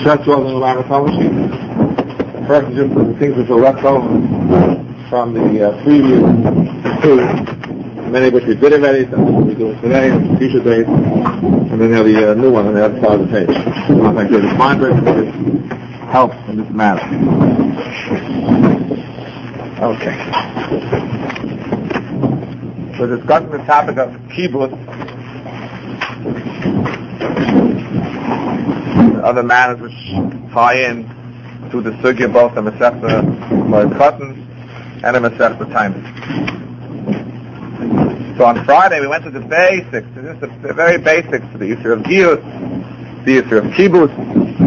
stretch all in the Lamatomashim. First is just the things which are left over from the previous two, many of which we did already, some of which we're doing today, and future days, and then there'll be a new one on the other side of the page. I'd like to find it helps in this matter. Okay. We're discussing the topic of kibbutz, other matters which tie in to the sugya, both the Masechta Moed and the Masechta Tainus. So on Friday we went to the basics, the very basics, the issue of Giyus, the issue of kibbutz,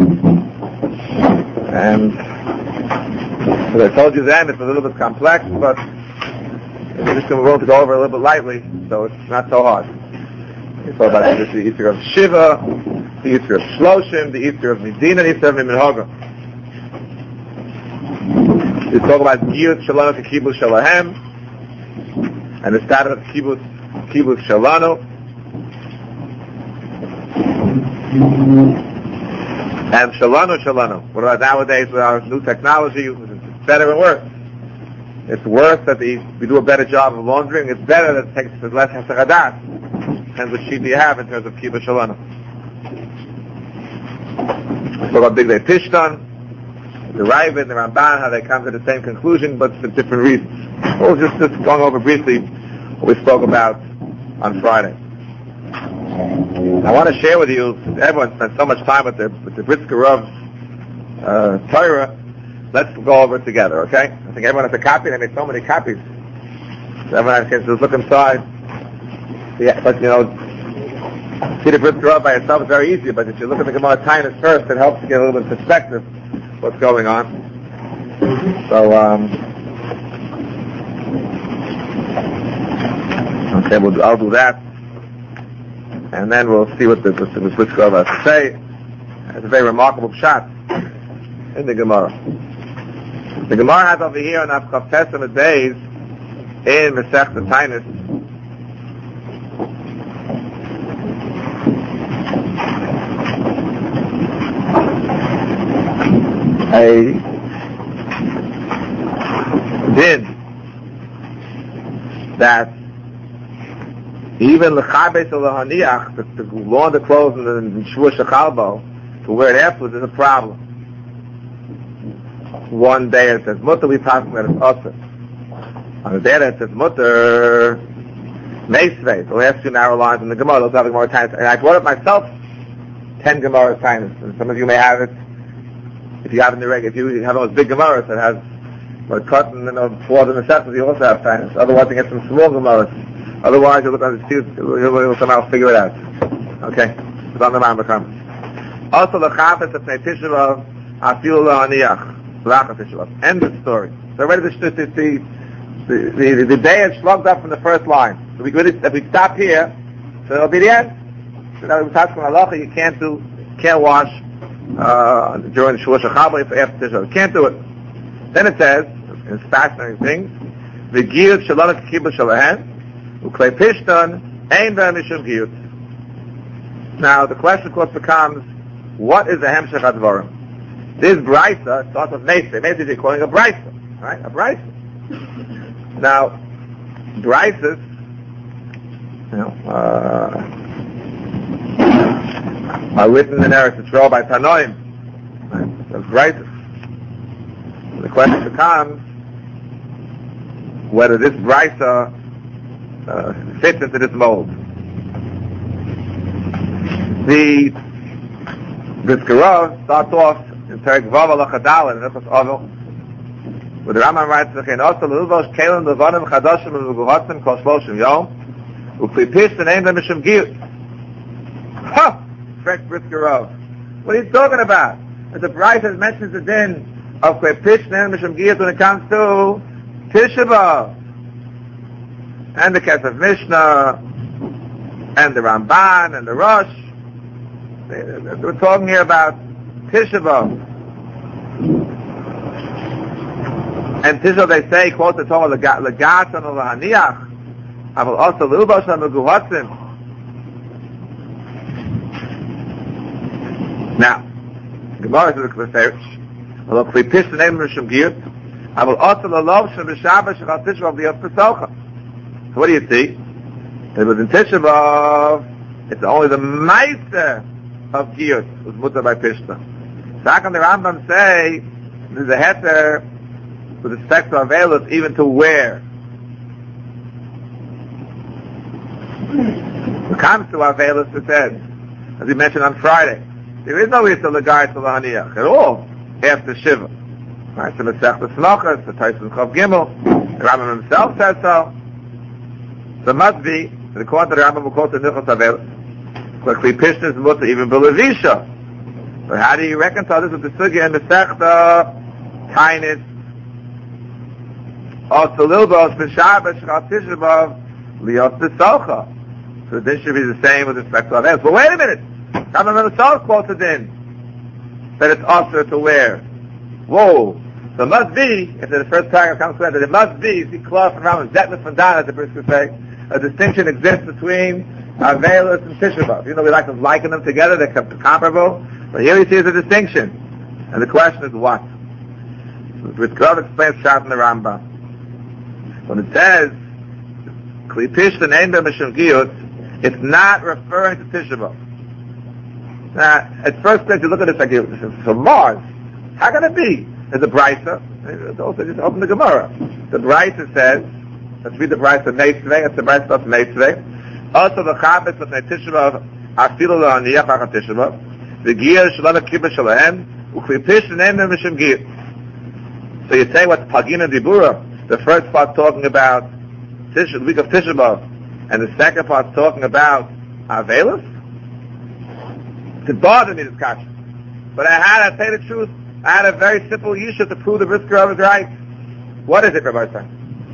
and as I told you then, it's a little bit complex, but we're just going to go over a little bit lightly, so it's not so hard. We talk about the issue of Shiva, the issue of Shloshim, the issue of Medina, the issue of Minhagah. We talk about Giyut Shalano to Kibbutz Shalahem, and the status of Kibbutz Shalano, and Shalano. What about nowadays with our new technology? It's better and worse. It's worse that we do a better job of laundering. It's better that it takes less Hesach. Depends what sheet do you have in terms of Kibbutz Shalano. We talk about Big Day Tishtan, the Ravid, the Ramban, how they come to the same conclusion, but for different reasons. We'll just going over briefly what we spoke about on Friday. I want to share with you, everyone spent so much time with the Brisker Rav's Torah. Let's go over it together, okay? I think everyone has a copy. They made so many copies. So everyone has a chance to look inside. Yeah, but see the Brisker Rav by itself is very easy, but if you look at the Gemara Tainus first, it helps to get a little bit of perspective what's going on. So, okay, I'll do that. And then we'll see what the Brisker Rav has to say. It's a very remarkable shot in the Gemara. The Gemara has over here on Avchav Testament days in Masechta Tainus a din that even l'chabes or l'haniach, to launder clothes in shvur shechalbo, to wear it afterwards is a problem. One day it says mutter, we pass that it's usher. On the day that it says mutter, meisvei, the last two narrow lines in the Gemara, those have Gemara Tainus. And I brought it myself, 10 Gemara Tainus. And some of you may have it, if you have in the regular, if you have those big Gemaras that has cotton and four of the Masechtas, you also have Tainus. Otherwise you get some small Gemaras. Otherwise you look at the students, you'll somehow figure it out. Okay? It's on the Rambam. Also the Chafetz of Pnei Tisha B'Av, Afilu L'Haniach. End of story. So already the day is slugged up from the first line. So if we stop here, so it'll be the end. So now we talk from halacha, you can't wash during the Shua Shechaba after Tisha. You can't do it. Then it says, it's fascinating things, the Giyut Shalana Kibbutz Shalahem, Uklei Pishtan, Ein V'Hem Mishum Giyut. Now the question of course becomes, what is the Hemshech HaDvarim? This Brisa starts with Meisvei. Meisvei is calling a Brisa, right? A Brisa. Now, Brisas, are written in Eretz Yisrael by Tanoim. Right? That's Brisas. The question becomes whether this Brisa fits into this mold. The Brisker Rav starts off in Perek Vav Halacha Daled, and that's Ovel, where the Rambam writes, "V'chein also l'ilvosh kelim levanim chadashim v'meguhatzim kol shloshim yom, u'kli pishtan ein v'hem mishum giyut." Ha! Fresh Brisker Rav. What are you talking about? As the Brisa mentions the din of kli pishtan ein v'hem mishum giyut when it comes to Tisha B'Av, and the Kesef Mishnah, and the Ramban, and the Rosh. We're talking here about Tisha B'Av. And Tisha B'Av, they say, quote the Torah, L'gatan or L'haniach, Aval also L'ilbosh HaMeguhatzim. Now, Gemara says the Kleferish. Although Klipish the name of Mishum Giyut, I will also love Shem B'Shabbat Shechal Tisha B'Av Liyot Pesachah. So what do you see? It was in Tisha B'Av, it's only the Meiser of Giyut was mutter by Pishta. So how can the Rambam say there's a heter with respect to Avelis even to wear? When it comes to Avelis, it says, as we mentioned on Friday, there is no Yisra L'Gai to L'Haniach at all after Shiva. Right? So Masech L'Snochas, the Tyson Chav Gimel, the Rambam himself says so. So it must be, according to the Rambam, we'll call it the Nichos Avelis. But Kli Pishna is mutter even B'Levisha. But how do you reconcile this with the Sugya and the Sechta, Tainis, also Lilbos, B'Shabbat, Shechal Tisha B'Av, Liyot B'Socha. So this should be the same with respect to Avelis. But wait a minute! Rambam himself quotes it in that it's usher to wear. Whoa! So it must be, if the first paragraph comes to that, it must be, see Klaus and Rambam, Zetmas and Dan, as the Brisker say, a distinction exists between Avelis and Tisha B'Av. You know, we like to liken them together, they're comparable, but here we see there's a distinction. And the question is what? So Brisker explains Shat in the Rambam. When it says, Kli Pish the name of Mishum Giyut, it's not referring to Tisha B'Av. Now, at first glance, you look at this like, so Mars, how can it be? There's a Brisa. Also, just open the Gemara. The Brisa says, let's read the Brisa Meitzvei, it's the Brisa of Meitzvei. Also, the Chabitz of Tisha B'Av, Afilu L'Aniyach Achar Tisha B'Av, the Giyah Shalom Kibbutz Shalahem, Ukli Pish Name Mishum Giyah. So you say what's Pagina Dibura? The first part talking about the week of Tisha B'Av, and the second part talking about Avelis. To bother me, this kasha. But I tell you the truth, I had a very simple yishuv to prove the Brisker of his right. What is it, Rabbi Stein?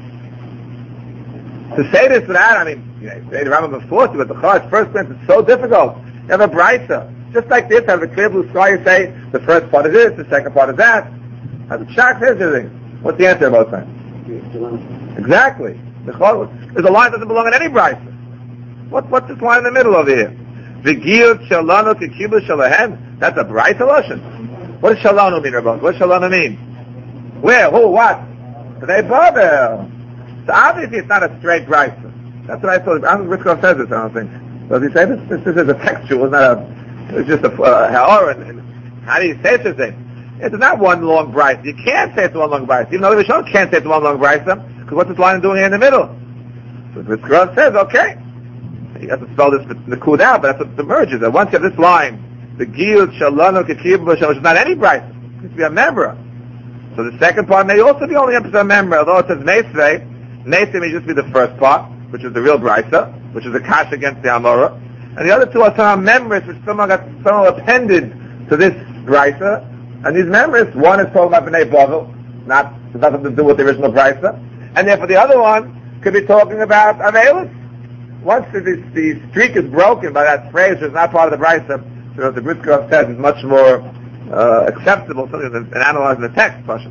To say this without, I mean, you know, say the Rambam before you, but the Chaz, first glance, it's so difficult. You have a brisa. Just like this, have a clear blue sky, you say, the first part is this, the second part is that. Has a shock says everything. What's the answer, Rabbi Stein? Exactly. There's a line that doesn't belong in any brisa. What's this line in the middle over here? V'giyut shalanu k'kibbutz shalahem. That's a brisa lashon. What does shalanu mean, Rabbi? What does shalanu mean? Where? Who? What? They bother. So obviously it's not a straight brisa. That's what I thought. I don't think Ritzkov says this. I don't think. Does he say this? This is a textual. It's not a. It's just a ha'or. And how do you say such a thing? It's not one long brisa. You can't say it's one long brisa. Even though the Rishon can't say it's one long brisa, because what's this line doing here in the middle? So Ritzkov says, okay. You have to spell this Nakud out, but that's what emerges. And once you have this line, the Giyut Shalanu K'Kibbutz Shalahem, which is not any brisa, it needs to be a member. So the second part may also be only a member, although it says Meisvei. Meisvei may just be the first part, which is the real brisa, which is the kash against the Amora. And the other two are some members which someone appended to this brisa. And these members, one is talking about B'nai Bavel, has nothing to do with the original brisa. And therefore the other one could be talking about Avelis. Once the streak is broken by that phrase, which is not part of the brisa, so the Brisker says is much more acceptable, something than analyzing the text, Pasha.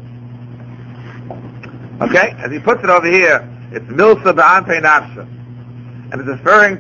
Okay? As he puts it over here, it's Milsa Ba'anpei Nafsha. And it's referring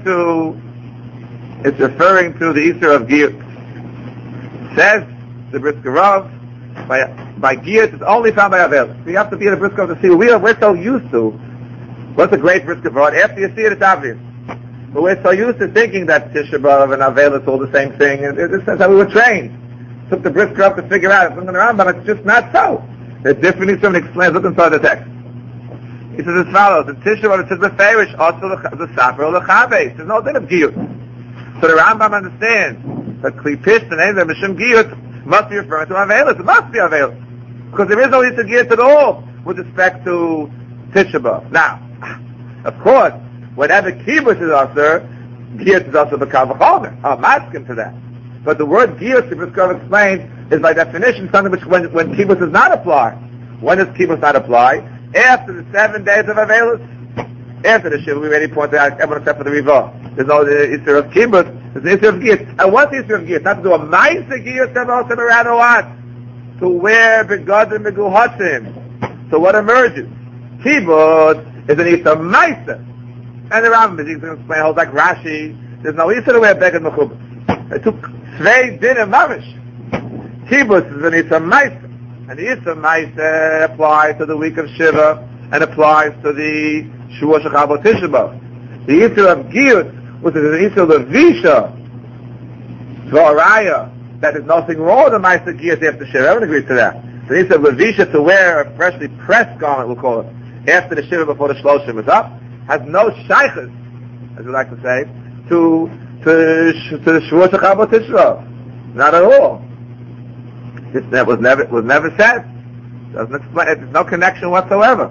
to the Easter of Giyut. Says the Brisker Rav, by Giyut, it's only found by Avelis. So you have to be in a Brisker to see what we're so used to. What's a great Brisker Rav? After you see it, it's obvious. But we're so used to thinking that Tisha B'Av and Avelis is all the same thing. That's how we were trained. Took the Brisker up to figure out it's something around, but it's just not so. There's different someone explains. Look inside the text. He says as follows: the Tisha B'Av, it says Beferish also the Safer or the Chaves. There's no thing of Giyut. So the Rambam understands that Kli Pish, the name of Mishum Giyut, must be referring to Avelis. It must be Avelis because there is no Yisra Giyut at all with respect to Tisha B'Av. Now, of course, whenever kibbutz is usher, giyut is also b'kal v'chomer. I'm asking to that. But the word giyut, the Brisker explained, is by definition something which when kibbutz does not apply. When does kibbutz not apply? After the 7 days of Avelis. After the Shiva, we already pointed out, everyone except for the Rivah. There's no Easter of kibbutz, there's an Easter of giyut. And what's the Easter of giyut? Not to do a ma'aser giyut, but also around what? To wear begadim meguhatim. So what emerges? Kibbutz is an Easter ma'aser. And the Rambam is going to explain, holds like Rashi, there's no Easter to wear beged mechubas. It took Tvei din and mamish. Kibbutz is an Issa Maisa. And the Issa Maisa applies to the week of Shiva and applies to the Shavua Shechavot Tisha B'Av. The Issa of Giyut, which is an Issa of Levisha, Zvaraya, that is nothing wrong with the Maisa Giyut after Shiva. Everyone agrees to that. The Issa of Levisha to wear a freshly pressed garment, we'll call it, after the Shiva before the Shloshim is up, has no shaykhs, as we like to say, to the Shavua Shechavot Tisha B'Av. Not at all. That was never said. Doesn't explain. There's no connection whatsoever.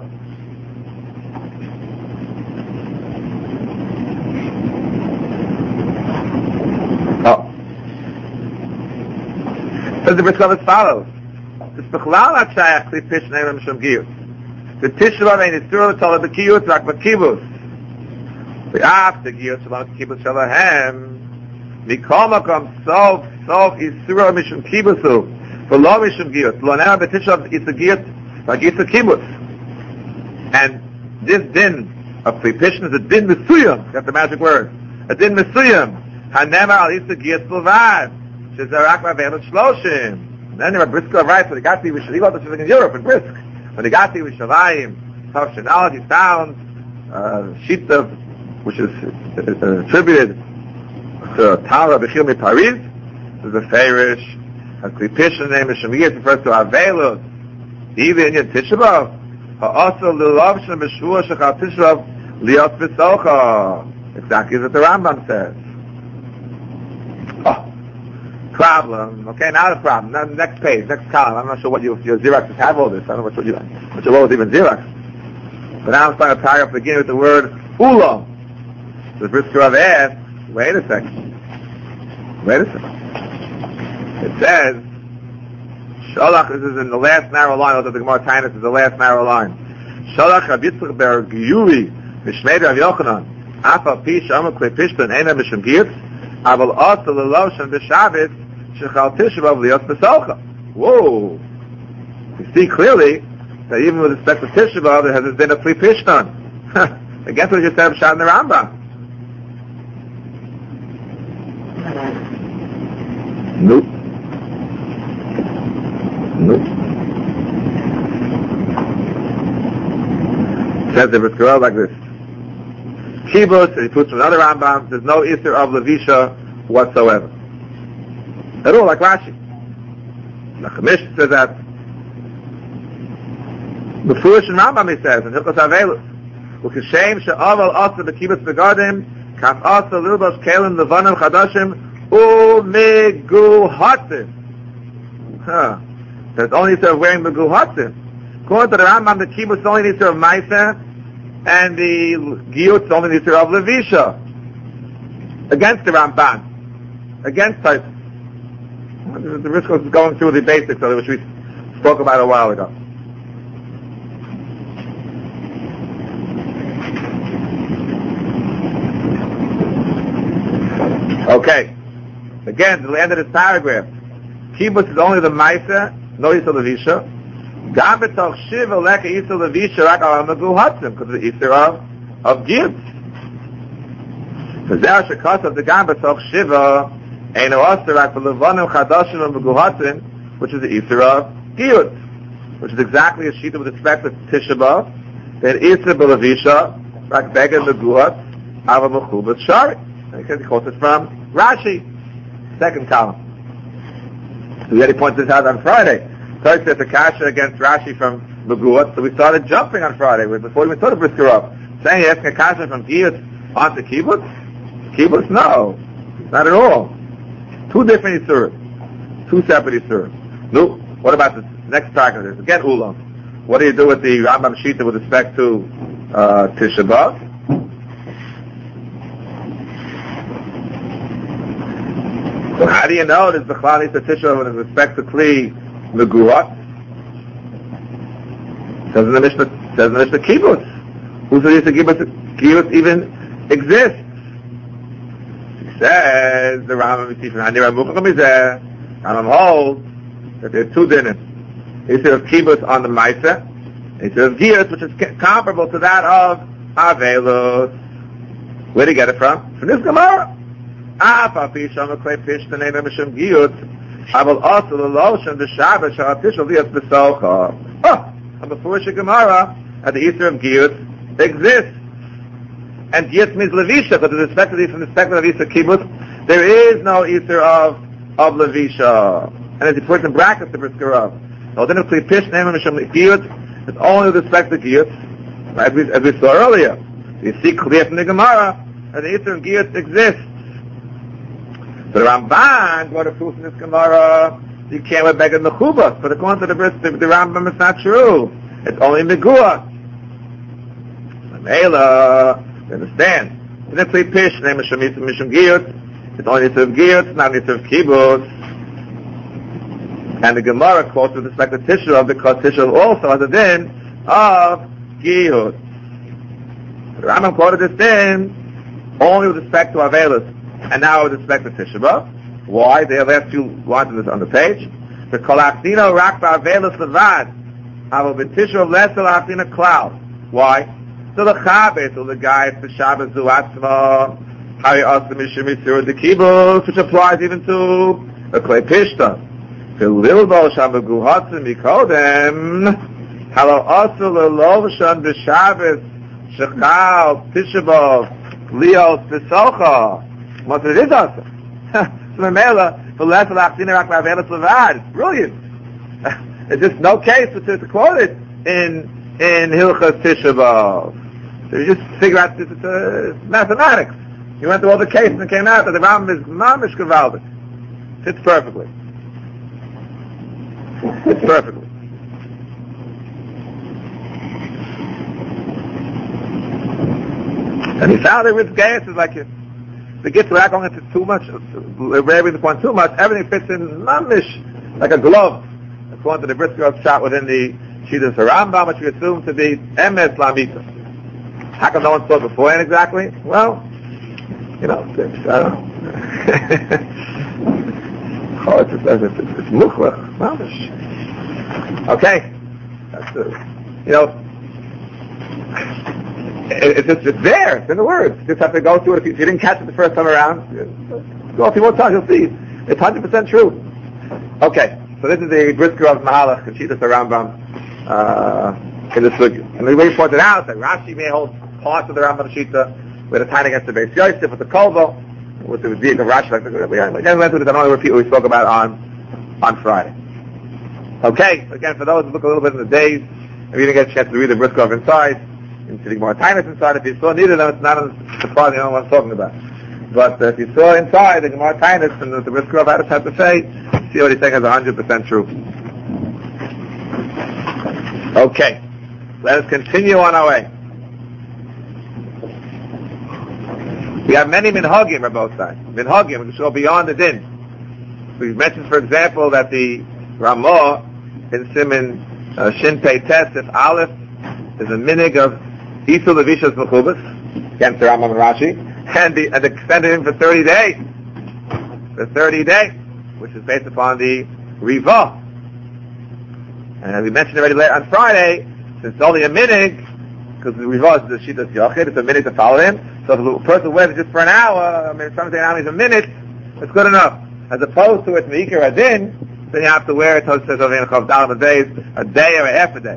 Oh, says the Bris as follows: the Bechlal HaShayach Kli Pish Neim Mishum Giyut. The Tisha B'Av Ein Yisur L'Tol B'Kiyut Rak B'Kibbutz. The After Giyut Shalom Kibbutz Shalahem Mikol Makom Sof Yisur Mishum Kibbutu. For law mishum giyut, lo now betishav it's a giyut, like it's a kibbutz. And this din of prepishn is a din mesuyam. That's the magic word. A din mesuyam. Hanema al isa giyut levad. Shezarak ma'avelu shloshim. Then the Brisker writes when he got to Yerushalayim, this is in Europe in Brisk. When he got to Yerushalayim, Tavshinal, he found sheet of which is attributed to Tara Bechil Paris. This is a Farish. A Klipishn name is Shemiyah refers to Avelos, even in Tisha B'Av. Also, L'Lov Shem B'Shvua Shechal Tisha B'Av Liot V'Socha. Exactly what the Rambam says. Oh, problem. Okay, now the problem. Now, next page, next column. I'm not sure what your Xeroxes have all this. I don't know what your role is even Xerox. But now I'm starting to tie up again with the word Ulam. The Brisker Rav asks, wait a second. It says, Sholach, this is in the last narrow line, although the Gemara Tainus is the last narrow line. Sholach Rabitzach Ber Giyuri, Mishmei Rav Yochanan, Afal Pi Shama Klei Pishtan Eina Mishum Giyutz, Aval Osa L'Loshan B'Shabbos, Shechal Tisha B'Av Liot B'Socha. Whoa! You see clearly that even with respect to Tisha B'Av, there has been a Klei Pishtan. Against what you just said Pshat in the Rambam. Nope. Says the Brisker like this. Kibbutz, he puts another Rambam, there's no Isser of Levisha whatsoever. At all, like Rashi. The Chamish says that. The Furush and Rambam, he says, in Hilchos Avelos, Ukeshem she'aval asa b'kibbutz begadim, kaf asa lilbosh kelim levanim chadashim, Meguhatim. There's only Isser of wearing Meguhatim. According to the Rambam, the kibbutz only Isser of Maisa, and the Giyut only Isser of Levisha. Against the Ramban. Against Taisa. The Rishkos is going through the basics of it, which we spoke about a while ago. Okay. Again, to the end of this paragraph, Kibbutz is only the Maisa, no Yisrael Levisha. Gam b'toch Shiva leka Yisrael Levisha rak al Meguhatim, because of the Yisrael of Giyut. V'zeh shekos of the Gam b'toch Shiva eino oster rak v'levanim chadashim and Meguhatim, which is the Yisrael of Giyut, which is exactly a sheet with respect to Tisha B'Av. Then Yisrael Levisha rak beged Meguhat ava mechubas shari. He quotes it from Rashi. Second column. So we already pointed this out on Friday. First there's a kasha against Rashi from Meguhat, so we started jumping on Friday before we even started Brisker up. Saying asking a kasha from Giyut onto Kibbutz? Kibbutz? No. Not at all. Two different Isurim. Two separate Isurim. No. What about the next paragraph? Again, Ulam. What do you do with the Rambam Shita with respect to Tisha B'Av? So how do you know there's the Chlal Yisrael Tisha B'Av with respect to Kli Meguhat? Says in the Mishnah Kibbutz. Who says the Kibbutz even exists? He says the Rambam Yisif and Hanira Mucham Mizeh. Rambam holds that there are two dinim. Instead of Kibbutz on the Maisa, instead of Giyut, which is comparable to that of Avelos. Where do you get it from? From this Gemara. Even I will also the lotion the Shabbos Shalatish Lias B'Socha. And before Gemara at the Easter of Giyut exists. And Giyut means Levisha, but from the perspective of Easter Kibbutz, there is no Easter of Levisha. And as he puts in brackets the Brisker of. No, then it's Pish name of Giyut. It's only with respect to Giyut, as we saw earlier. You see clear from the Gemara that the Easter of Giyut exists. The Ramban got a proof in this Gemara. You can't wear beggar mechubas, but according to the Rambam, it's not true. It's only megua. Mela, you understand? The next pish name is Shemitah Mishum Giyut. It's only Easter of Giyut, it's not Easter of Kibbutz. And the Gemara quotes with respect to Tishrov because Tishrov also has a din of Giyut. The Rambam quoted this din only with respect to Avelis, and now with respect to Tishrov. Why? The last few lines on the page. The Kolachtina Rakba Avelis Levad. I will be Tishrov less Kolachtina Cloud. Why? So the Chabes, so the guy for Shabbos Zuatzma, Hari Asim Mishimisir the Kibbutz, which applies even to the Klei Pishta. Lilbo Shamagu Hudson Mikodem, Hello also the Lovshan B'Shabbos, Shechal, Tishabov, Leos B'Socha. What it is also. So the Mela, for less of Achtina Rak Lavelis Levad. It's brilliant. It's just no case to quote it in Hilchas Tishabov. So you just figure out this is mathematics. You went through all the cases and came out that the Rambam is mamish gewaldig. Fits perfectly. It's perfectly. And he found it with gas is like the gifts without going into too much, raising the point too much, everything fits in mamish like a glove. According to the Brisker shot within the Shitas Rambam, which we assume to be Emes Lamita. How come no one saw it beforehand exactly? Well, you know, I don't know. Oh, it's mukhlach, mamish. Okay, that's you know, it's there. It's in the words. You just have to go through it. If you didn't catch it the first time around, go a few more times. You'll see it's 100% true. Okay, so this is the Brisker of Mahalach and Shitas Rambam in the sugya. And we pointed out that Rashi may hold parts of the Rambam Shita with a tie against the Beis Yosef with the Kolbo, with the Vivek of Rashi. Like we went through this. I don't want to repeat what we spoke about on Friday. Okay, so again, for those who look a little bit in the days, if you didn't get a chance to read the Brisker inside, and sitting more time inside, if you saw neither of them, it's not surprising, you know what I'm talking about. But if you saw inside the Gemara Tainus and the Brisker of Addis had to say, see what he's saying is 100% true. Okay, let us continue on our way. We have many minhagim on both sides. Minhagim, which go beyond the din. We've mentioned, for example, that the Ramah in Siman Shin Pei Tesif Aleph is a minig of Isul Levishas Mechubas against the Rambam and Rashi, and extended him for 30 days. For 30 days, which is based upon the Riva. And as we mentioned already on Friday, since it's only a minig, because the Riva is the Shitas Yochid, it's a minute to follow him. So if a person wears it just for an hour, I mean, something is a minute, it's good enough. As opposed to it's Meikar Adin, then you have to wear it, a day or a half a day.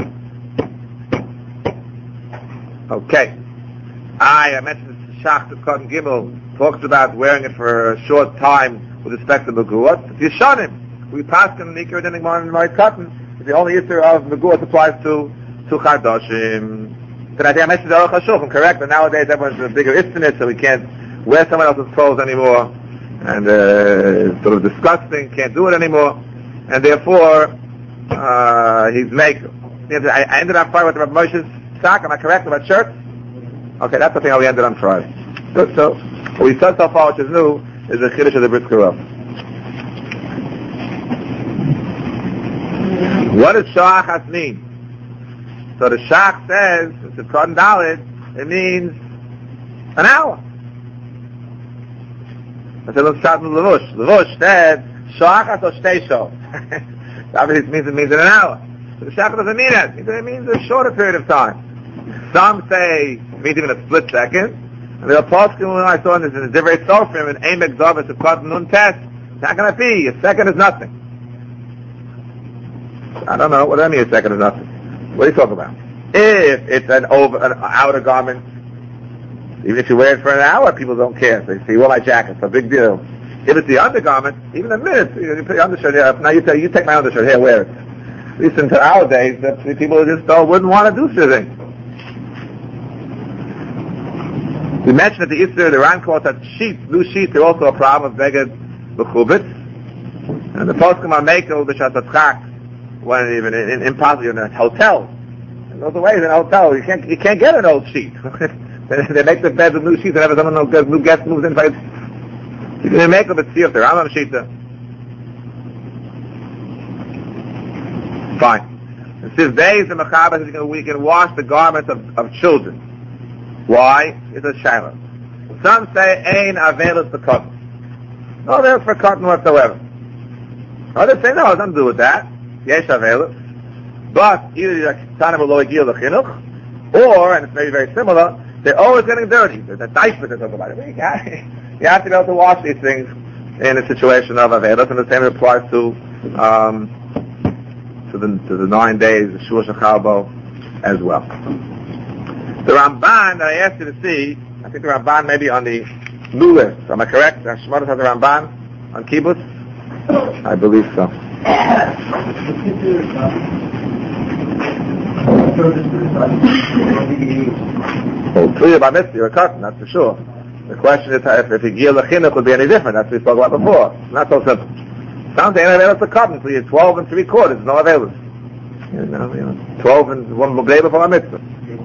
Okay. I mentioned Shach Cotton Gimel talks about wearing it for a short time with respect to Meguot. It's Yishanim. We pass in Meikar Adin and Moed Cotton. The only issue of Meguot applies to Chadashim. Then I think I mentioned the Aruch HaShulchan, correct? But nowadays everyone's a bigger istinit, so we can't wear someone else's clothes anymore. And it's sort of disgusting, can't do it anymore. And therefore, he's maker. I ended on Friday with Rabbi Moshe's sock, am I correct about shirts? Okay, that's the thing how we ended on Friday. Good, so what we said so far, which is new, is the Chiddush of the Brisker Rav. What does Shachas mean? So the Shach says, it's a Kohen Dalet, it means an hour. I said, let's start with Levush. Levush said, Shachas or Shteisho. Obviously it means in an hour. But the Shach doesn't mean that. It means a shorter period of time. Some say it means even a split second. And the Apostle, I saw in this, in the Divrei Sofrim, in Emek Zavis of Kohen Nun Test, It's not going to be. A second is nothing. I don't know. What do I mean a second is nothing? What are you talking about? If it's an outer garment, even if you wear it for an hour, people don't care. They say, well, my jacket, it's a big deal. If it's the undergarment, even a minute, you put your undershirt here. Now you take my undershirt here, wear it. At least in our days, people just wouldn't want to do such a thing. We mentioned that the Isser, the Ran quotes that loose sheets are also a problem of Beged B'chubitz. And the poskim are Mekel B'shatzatchak, when even in a hotel. In other ways, in a hotel, you can't get an old sheet. They make the bed with new sheets whenever someone new guest moves in. You can make them a tziyah, the Rambam Shita. Fine. It says days the Mechaber says we can wash the garments of children. Why? It's a shaila. Some say ain avelis the cotton. No avelis for cotton whatsoever. Others say no, it doesn't do with that. Yesh avelis. But either you're Tanim lo igil l'chinuch, or, and it's very, very similar, they're always getting dirty. The diapers they talk about it. You have to be able to wash these things in a situation of avelis, and the same applies to the 9 days of Shua Shechalbo as well. The Ramban that I asked you to see, I think the Ramban may be on the new list. Am I correct? Shmona has the Ramban on Kibbutz? I believe so. Well, clear by Mitzvah, you're a cotton, that's for sure. The question is if a Gil L'chinuch would be any different. That's what we spoke about before. It's not so simple. Some say available to cotton, so you're 12 3/4, no available. 12 and 1 Mugdeba for a Mitzvah.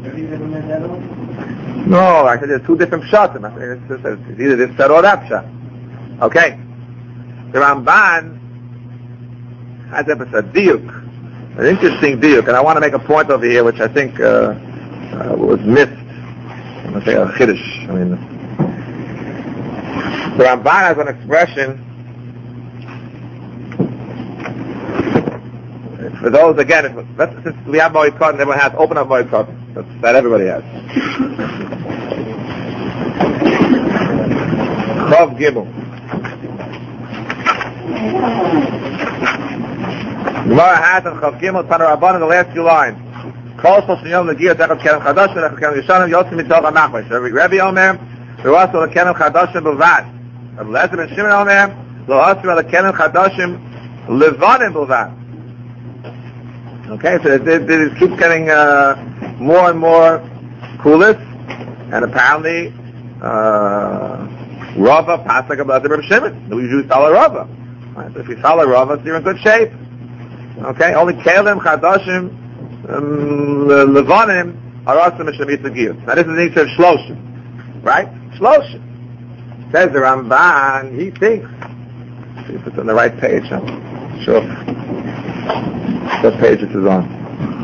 No, I said there's 2 different shots. It's either this shot or that shot. Okay. The Ramban has a diuk, an interesting diuk, and I want to make a point over here, which I think was missed. I'm going to say a chiddush. The Ramban has an expression. For those, again, since we have Moed Katan, everyone has open up Moed Katan. That everybody has. Chav Gimel. Gemara has on Chav Gimel, Tana Rabban in the last few lines. Kol Shlosh Yom Negiyah Techad Kerem Chadashim, Techad Kerem Yishanim, Yotzim Mitoch HaMachmash. Rabbi Omer, Ruaso Lekerem Chadashim B'vad. Rabbi Lezer ben Shimon Omer, Lo Asra Lekerem Chadashim Levanim B'vad. Okay, so it keeps getting more and more coolest, and apparently Rava Pasuk about the Reb Shimon. We usually follow Rava. Right? So if you follow Rava, so you're in good shape. Okay, only Kelim Chadashim Levanim Arasim Shemitah Giyus. Now this is the nature of Shloshim, right? Shloshim. Says the Ramban, he thinks. See if it's on the right page. Sure. What page it is on?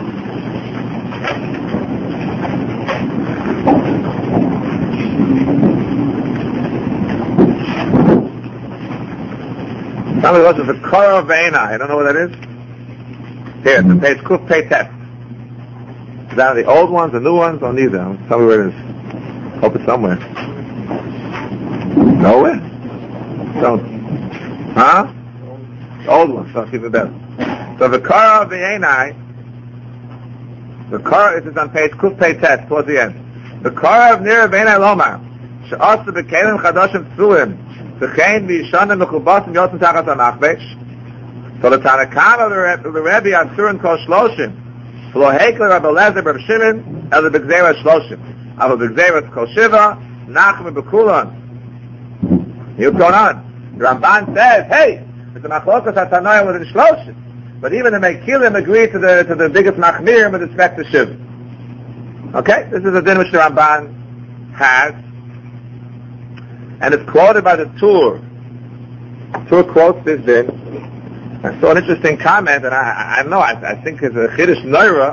Somebody goes to the Korah Ve'ena. I don't know what that is. Here, the page Kuf Pei Test. Is that the old ones, the new ones, or neither? Tell me where it is. Hope it's somewhere. Nowhere? Don't. Huh? The old ones, so keep it better. So the Korah Ve'enai, the Korah is on page Kuf Pei Test, towards the end. The Korah of Nira Ve'enai Lomar, She'asa B'kelim Chadashim Tzuim, V'chein V'yishanim Mechubasim Yotzim Tachat HaMachbesh. So the Tanakam of the Rebbe on Surin Kol Shloshim, V'lo Hekel Rabbi Lezer Reb Shimon, El B'gzeira Shloshim, Ava B'gzeira Kol Shiva, Nachme B'kulan. What's going on? The Ramban says, hey, it's a Machlokas HaTanoim within Shloshim. But even the Mekilim agree to the biggest Machmir with respect to Shiva. Okay? This is a din which the Ramban has. And it's quoted by the Tur. Tur quotes this din. I saw an interesting comment, and I know, I think it's a Chiddush Neira.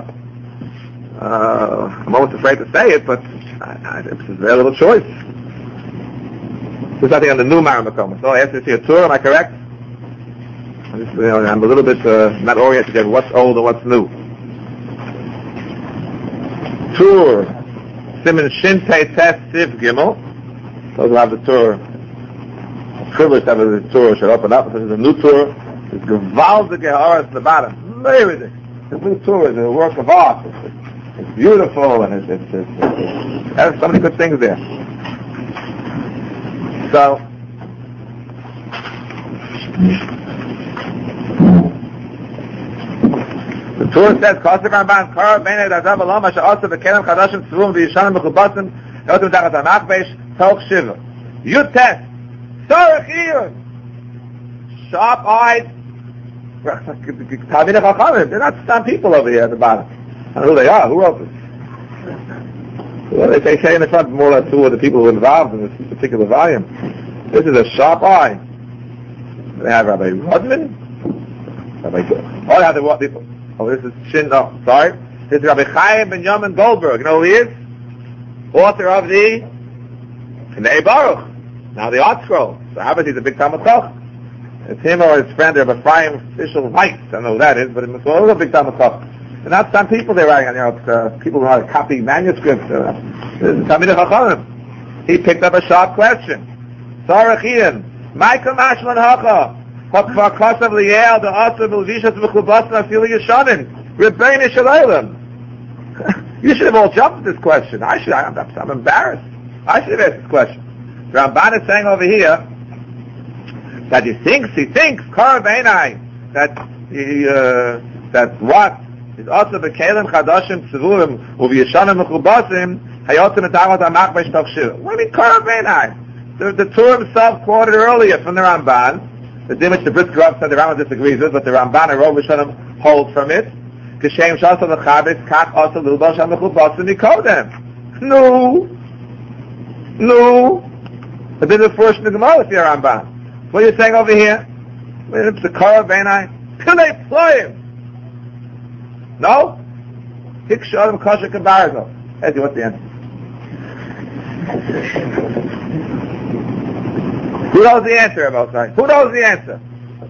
I'm almost afraid to say it, but it's a very little choice. This is nothing on the new Maram. So I asked you to see a Tur, am I correct? I'm a little bit not oriented at what's old and what's new. Tur, Siman Shin Pei Tes Siv Gimel. Those who have the Tur. privileged to have a tour should open up. This is a new tour. It's gewaltige Haaretz at the bottom. Amazing. The new tour is a work of art. It's beautiful and it has so many good things there. So, the Torah says, "Kosef Ramban Kara Beinei Dazav Alama She'asa B'Kelem Chadashim Tzvuim V'Yishanim Mechubasim Yotim Tachat HaMachbesh Toch Shiva." Yutes Sarachiyun, sharp-eyed Talmidei Chachamim. They're not some people over here at the bottom. I don't know who they are. Who wrote this? Well, they say in the front more or less who are the people who are involved in this particular volume. This is a sharp eye. They have Rabbi Rodman. This is Shin. No, sorry. This is Rabbi Chaim Ben Yamin Goldberg. You know who he is? Author of the Baruch. Now the Art Scroll. So obviously he's a big Talmud Chacham. It's him or his friend Rabbi Ephraim Fischel Weiss. I don't know who that is, but it's a big Talmud Chacham. And not some people they're writing on. People who know how to copy manuscripts. Talmidei Chachamim. He picked up a sharp question. Sarachiyim. Michael Mashlan Hacha. Ha'kvasav liyel the Asr B'Levishas V'Chubas Nafili Yeshanim. Rebbeinu Shalaylam. You should have all jumped at this question. I'm embarrassed. I should have asked this question. The Ramban is saying over here that he thinks, Kara Beinai, that what is also B'Kelem Chadashim Tzuvurim U'V'Yeshanim Mechubasim Hayotim Etavot HaMachbesh Toch Shiva. What do you mean Kara Beinai? The Torah himself quoted earlier from the Ramban, the Dimitri the Brisker Rav said the Ramban disagrees with, but the Ramban and Rov Rishonim holds from it. Kishem Shasa L'Chabit Kach Asa L'Ubash HaMechubasim Nikodem. No. But this is the first in the Gemara with your Ramban. What are you saying over here? It's the Kara Beinai. Pilei Ployim. No? Hikshadim Kosher Kabarazo. Eddie, what's the answer? Who knows the answer about that? Who knows the answer?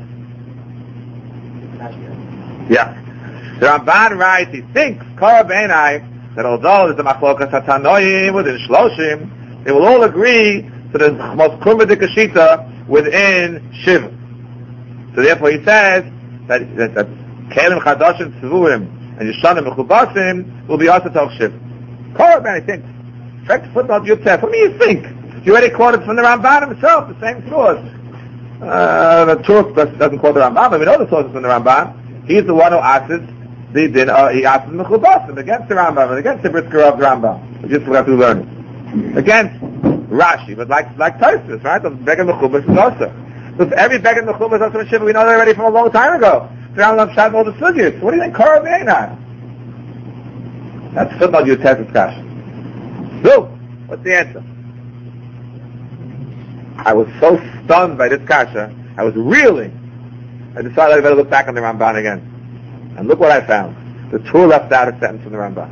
Yeah. The Ramban writes, he thinks, Kara Beinai, that although there's a machlokas hatanoim within Shloshim, they will all agree to the most kumbadik shita within Shiva. So therefore he says that Kelim Chadashim Tzuvuim and Yeshanim Mechubasim will be also Toch Shiva. Kara Beinai thinks. Check the footnote Yutef. What do you think? You already quoted from the Ramban himself, the same source. The source doesn't quote the Ramban, but we know the source is from the Ramban. He's the one who asks the din. He asks Mechubasim against the Rambam and against the Brisker of the Rambam. We just have to learn it against Rashi, but like Tosfos, right? The Beged Mechubas is also. So if every Beged Mechubas is also in Shiva, we know that already from a long time ago. The Rambam shot all the sugyas. What do you think? Kara Beinai. That's footnote Yutef discussion. So, what's the answer? I was so stunned by this kasha, I was reeling. I decided I better look back on the Ramban again. And look what I found. The Torah left out a sentence from the Ramban.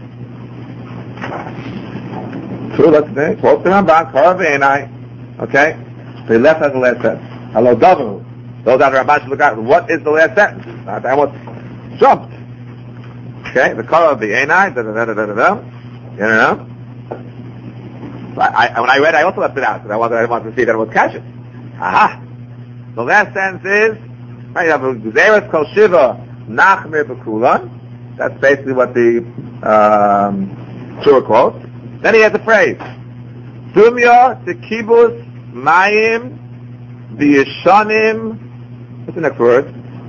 Torah left out, quote the Ramban, Kara Beinai. Okay? They left out the last sentence. Hello, Davu. Those out the Ramban should look out. What is the last sentence? I almost jumped. Okay? The Kara Beinai, da-da-da-da-da-da. You know? When I read, I also left it out because I didn't want to see that it was kasha. Aha! The last sentence is, right, you have Gzeres Kol Shiva Nachmir B'Kulan. That's basically what the Torah quotes. Then he has a phrase, Dumya Tekibus Mayim V'Yeshanim. What's the next word?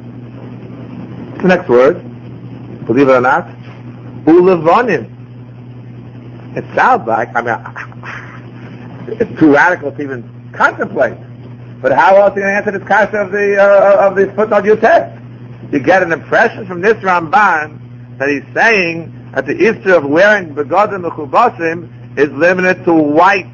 Believe it or not, Ulevanim. It sounds like, it's too radical to even contemplate. But how else are you going to answer this kasha of the footnote Yutef? You get an impression from this Ramban that he's saying that the issue of wearing begadim mechubasim is limited to white.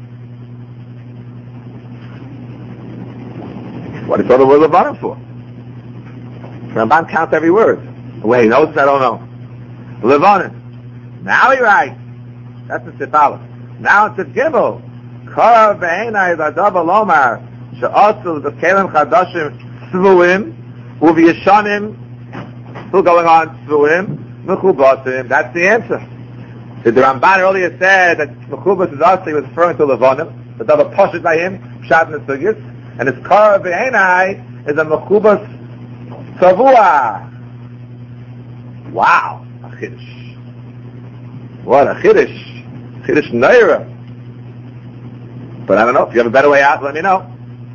What is all the word levanim for? Ramban counts every word. The way he knows it, I don't know. Levanim. Now he writes. That's the Sifala. Now it's a Gimel. Kara Beinai Zadav Alomar She'asul B'Kelem Chadashim Tzvuim U'V'Yeshanim. Still going on Tzvuim Mechubasim. That's the answer. The Ramban earlier said that Mechubas is also, he was referring to Levanim. The double poshet by him, Pshat and Sugis. And his kara v'einai is a mechubas tzavua. Wow, a chiddush. What a chiddush. Chiddush neira. But I don't know, if you have a better way out, let me know.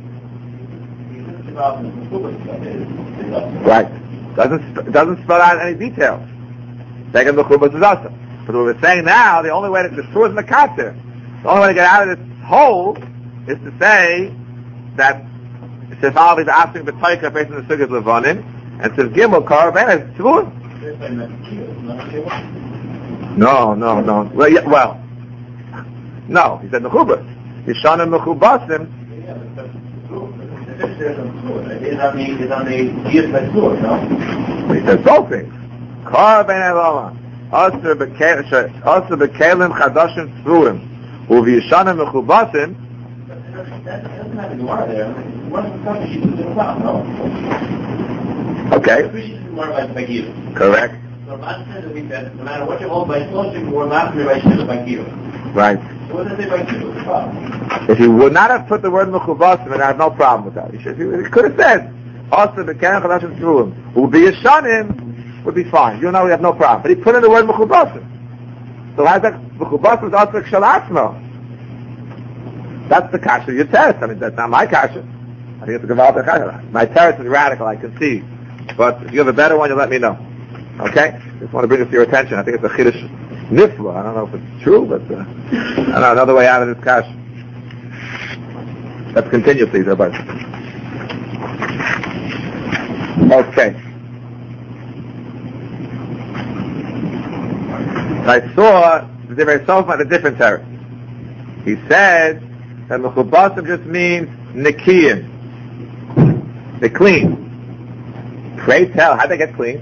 Right. Doesn't spell out any details. Second mechubas is also. But what we're saying now, the only way to destroy is mekater. The only way to get out of this hole is to say that Sif Aleph is asking the Taika based on the Sukkot Levanim, and Sif Gimel Karaben is Tzvur. No. Well, no. He said mechubas. Yishana mechubasim. He said both things. Karaben Elama. Also bekalim chadashim tzvurim. Uv'yishana mechubasim. Okay. Correct. So Rashi says that no matter what you hold by Shloshim, we're not by Shloshim by Kiru. Right. So what does it say by Kiru? What's the problem? If he would not have put the word mechubasim, I have no problem with that. He could have said, also bekalim chadashim tzvurim. Uv'yishanim would be fine. You know, we have no problem. But he put in the word mechubasim. So how's that? Mechubasim is also kshalatma. That's the kasha you test. I mean, that's not my kasha. I think it's a gavalta kasha. My teretz is radical, I can see. But if you have a better one, you let me know. Okay? Just want to bring this to your attention. I think it's a chiddush nifla. I don't know if it's true, but I don't know, another way out of this kasha. Let's continue, please, everybody. Okay. I saw the different Sofa a different terror. He said that mechubasim just means nikiyim. They're clean. Pray tell, how'd they get clean?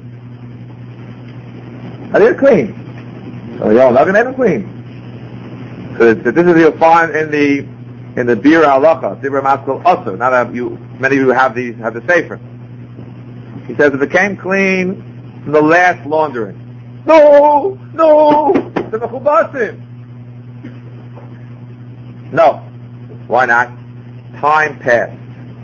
How they get clean? So you're not gonna have them clean. So this is you'll find in the Bir Halacha, Dibra Maskal also. Now that many of you have the sefer. He says it became clean from the last laundering. No, the mechubasim. No. Why not? Time passed.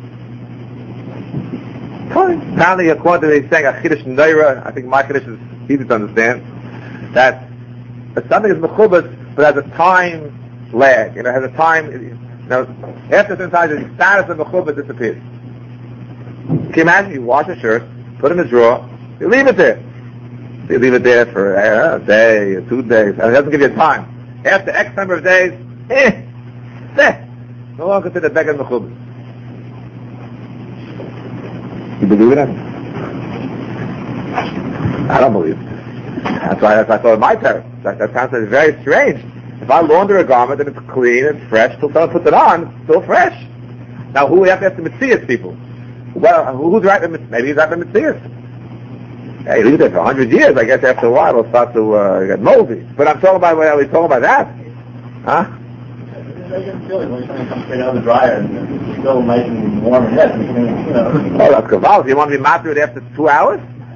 Apparently, according to saying a chiddush neira, I think my chiddush is easy to understand, that something is mechubas, but has a time lag. It has a time, after some time, the status of mechubas disappears. Can you imagine you wash a shirt, put it in a drawer, you leave it there. You leave it there for a day or 2 days, and it doesn't give you time. After X number of days, no longer considered beggar mechubas. You believe it? I don't believe it. That's why I thought my parents. That sounds very strange. If I launder a garment and it's clean and fresh, till someone puts it on, it's still fresh. Now, who we have to ask the Metzias people? Well, who's right? Maybe he's right the Metzias. Yeah, you leave it there for 100 years. I guess after a while it'll start to get moldy. But I'm talking about, are we talking about that? Huh? When something comes straight out of the dryer and it's still nice and warm and wet, Oh, that's kaval. You want to be matter after 2 hours?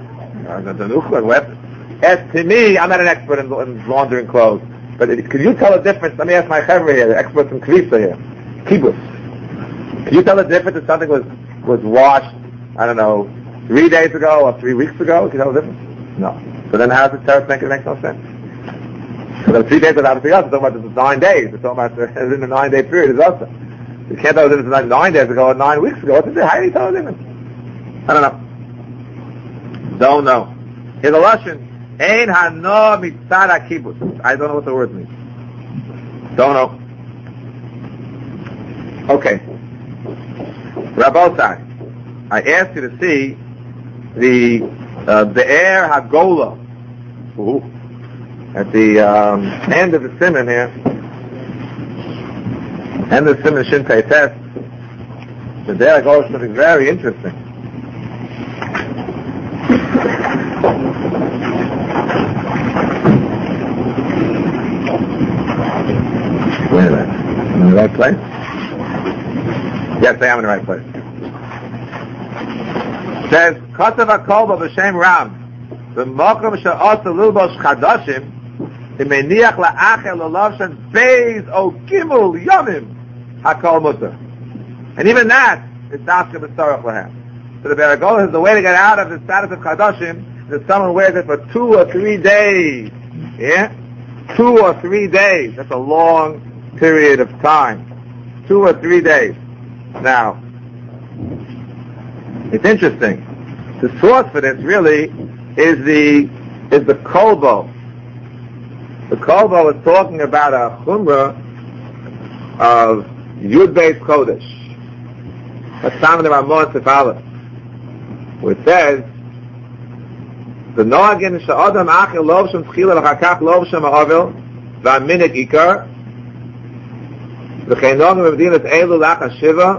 As to me, I'm not an expert in laundering clothes. But can you tell the difference? Let me ask my chevra here, the experts in Kvisa here. Kibbutz. Can you tell the difference if something was washed, I don't know, 3 days ago or 3 weeks ago? Can you tell the difference? No. So then how does the teretz make it? Makes no sense. So the 3 days is obviously us. We're talking about this is 9 days. We're talking about in the 9 day period is us. You can't tell the difference 9 days ago or 9 weeks ago. What's it? How do you tell the difference? I don't know. Don't know. Here's a lesson. Ein hano mitzad kibbutz. I don't know what the word means. Don't know. Okay. Rabbosai, I asked you to see the Be'er Hagola. At the end of the Siman here, end of the Siman Shintei Test, the Be'er Hagola is something very interesting. Wait a minute. I'm in the right place? Yes, I am in the right place. It says, Kosav HaKolba B'Shem Ram, V'mokom Sha'os L'ilbosh Chadashim, Imeniach La'achel L'Lavshan Beis O Gimel Yomim HaKol Mutter. And even that, is dafka b'tzarach lahem. So the Beragola is the way to get out of the status of Chadashim, that someone wears it for 2 or 3 days. Yeah? 2 or 3 days. That's a long period of time. 2 or 3 days. Now, it's interesting. The source for this really is the Kolbo. The Kolbo is talking about a chumrah of Yud Beis Chodesh. That's found in the Ramon Sefala, where it says, the Noagin Sha'adam Achil Lovsham Tchila L'chakach Lovsham Ha'avil V'aminik Ikar V'cheinogim V'medinas Eilu Lach HaShiva.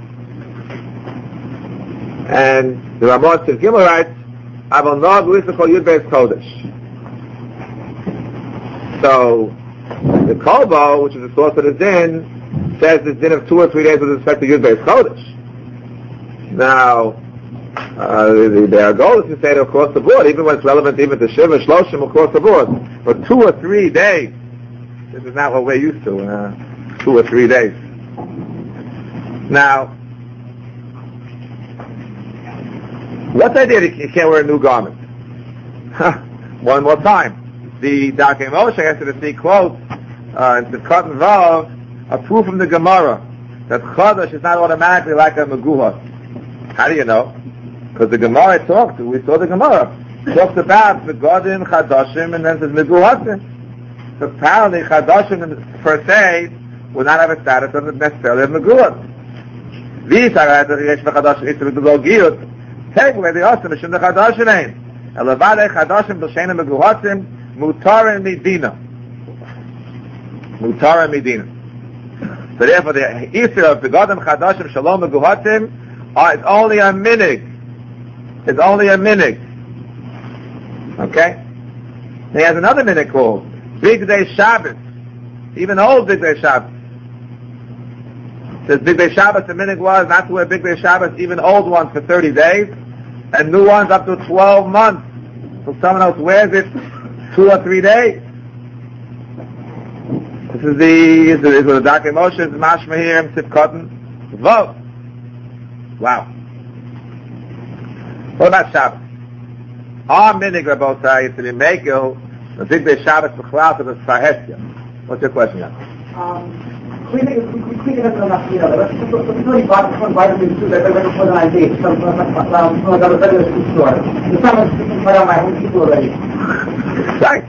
And the Ramon Sefala writes, Aval Noag L'isakol Yud Beis Chodesh. So, the Kolbo, which is the source of the din, says this din of 2 or 3 days with respect to Yud Beis Chodesh. Now, their goal is to say it across the board, even when it's relevant even to Shiva, Shloshim, across the board. But 2 or 3 days, this is not what we're used to, 2 or 3 days. Now, what's the idea that you can't wear a new garment? One more time. The Darkei Moshe after the 3 quotes in the Cotton Vav, a proof from the Gemara that Chodesh is not automatically like a Meguhot. How do you know? Because the Gemara we saw the Gemara, talks about Megodim, Chadashim, and then says Meguhotim. So apparently Chadashim per se will not have a status of necessarily of Meguhot. These are the Yesh Chadashim, it's the Logiyot. Take away the Osim, Mishim the Chadashim ain't. Elavadei Chadashim, B'Sheina Meguhotim, Mutar and Medina. Mutar and Medina. So therefore, the Isra of Begodim Chadashim Shalom Meguhotim is only a minig. It's only a minig. Okay? And he has another minig called Big Day Shabbos. Even old Big Day Shabbos. Says Big Day Shabbos, the minig was not to wear Big Day Shabbos, even old ones for 30 days, and new ones up to 12 months. So someone else wears it 2 or 3 days. This is the Darkei Moshe, the Mashma here, Sifkotten, Vote. Wow. What about Shabbos? Our minig Rabbosai is to be Mekel, the Big Day Shabbos B'chlal to the Sahesya. What's your question now? We think it's enough, you know, it's really bought from vitamin 2 that they're going to put on ID. So, I got a regular food store. The summer's picking quite on my own people already. Right.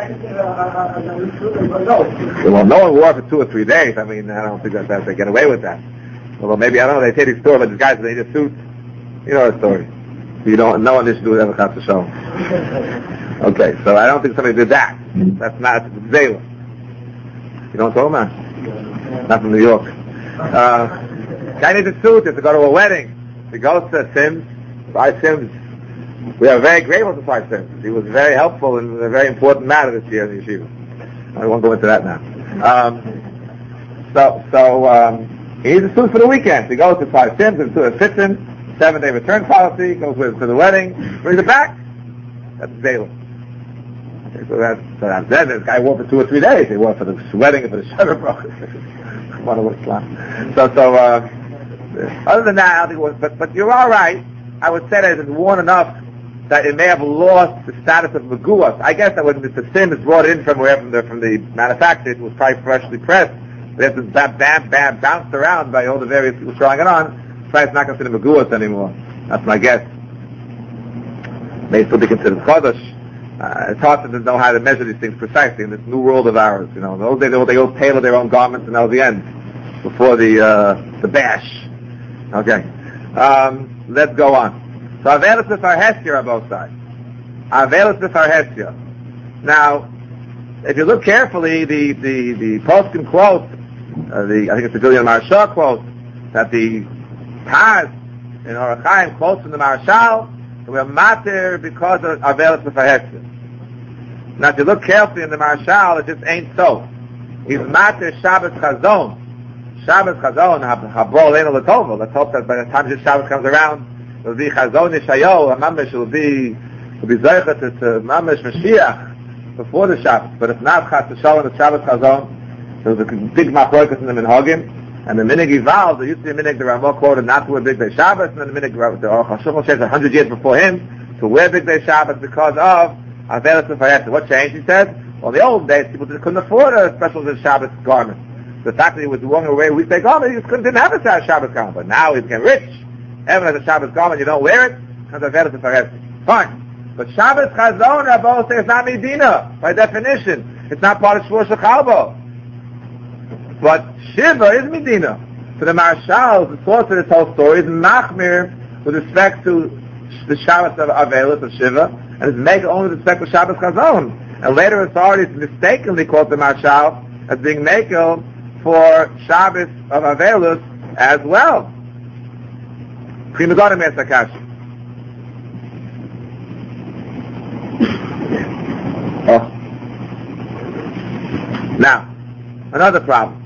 Well, no one wore it for 2 or 3 days. I mean, I don't think that they get away with that. Although maybe, I don't know, they take the store, but these guys, they need a suit. You know the story. No one should do it ever to show. Okay, so I don't think somebody did that. That's not Zayla. You don't know, man? Not from New York. Guy needs a suit to go to a wedding. He goes to Sims, buy Sims. We are very grateful to Pai Sims. He was very helpful in a very important matter this year in the yeshiva. I won't go into that now. He needs a suit for the weekend. He goes to Pai Sims and it fits him. 7-day return policy. Goes with to the wedding. Brings it back. That's Zayla. Okay, so that's then. This guy wore for 2 or 3 days. He wore for the wedding and for the Shever Brachos. Other than that, I don't think it was. But you're all right. I would say that it's worn enough that it may have lost the status of Meguas. I guess that when Mr. Sim is brought in from the manufacturer, it was probably freshly pressed. They have to bounced around by all the various people trying it on. It's not considered Meguas anymore. That's my guess. May still be considered Chodesh. It's hard to know how to measure these things precisely in this new world of ours. You know, in those days they all tailor their own garments and that was the end before the bash. Okay, let's go on. So Avelis B'Farhesya on both sides. Avelis B'Farhesya. Now, if you look carefully, the Poskin quote, I think it's the Gilyon Marshal quote that the Taz in Orach Chaim quotes from the Marshal. We're matter because of Avelis B'Farhesya. Now, if you look carefully in the Marshal, it just ain't so. He's matter Shabbos Chazon. Shabbos Chazon, Habro Leinu L'Tova. Let's hope that by the time this Shabbos comes around, it will be Chazon Yeshayahu, a Mamish will be Zeichet to Mamish Mashiach before the Shabbos. But if not, Chaz Shalom, the Shabbos Chazon, there was a big machlokas in the Minhagim. And the minig evolved. There used to be a minig the Ramah quoted not to wear Big Day Shabbos, and then the minig the Aruch HaShulchan says 100 years before him to wear Big Day Shabbos because of Avelis of Hayesha. What changed? He said, well, in the old days people just couldn't afford a special Shabbos garment. The fact that he was wearing away a weekday garment, he just didn't have a Shabbos garment. But now he became rich. Everyone has a Shabbos garment, you don't wear it, because Avelis of Hayesha. Fine. But Shabbos Chazon, Rabbi says, it's not Medina, by definition. It's not part of Shvuah Shechalbo. But Shiva is Medina. So the Marshal, the source of this whole story, is Machmir with respect to the Shabbos of Avelis of Shiva, and it's Mega only with respect to Shabbos Chazon. And later authorities mistakenly quote the Marshal as being Mega for Shabbos of Avelis as well. Prima Gaudim Esakashi. Oh. Now, another problem.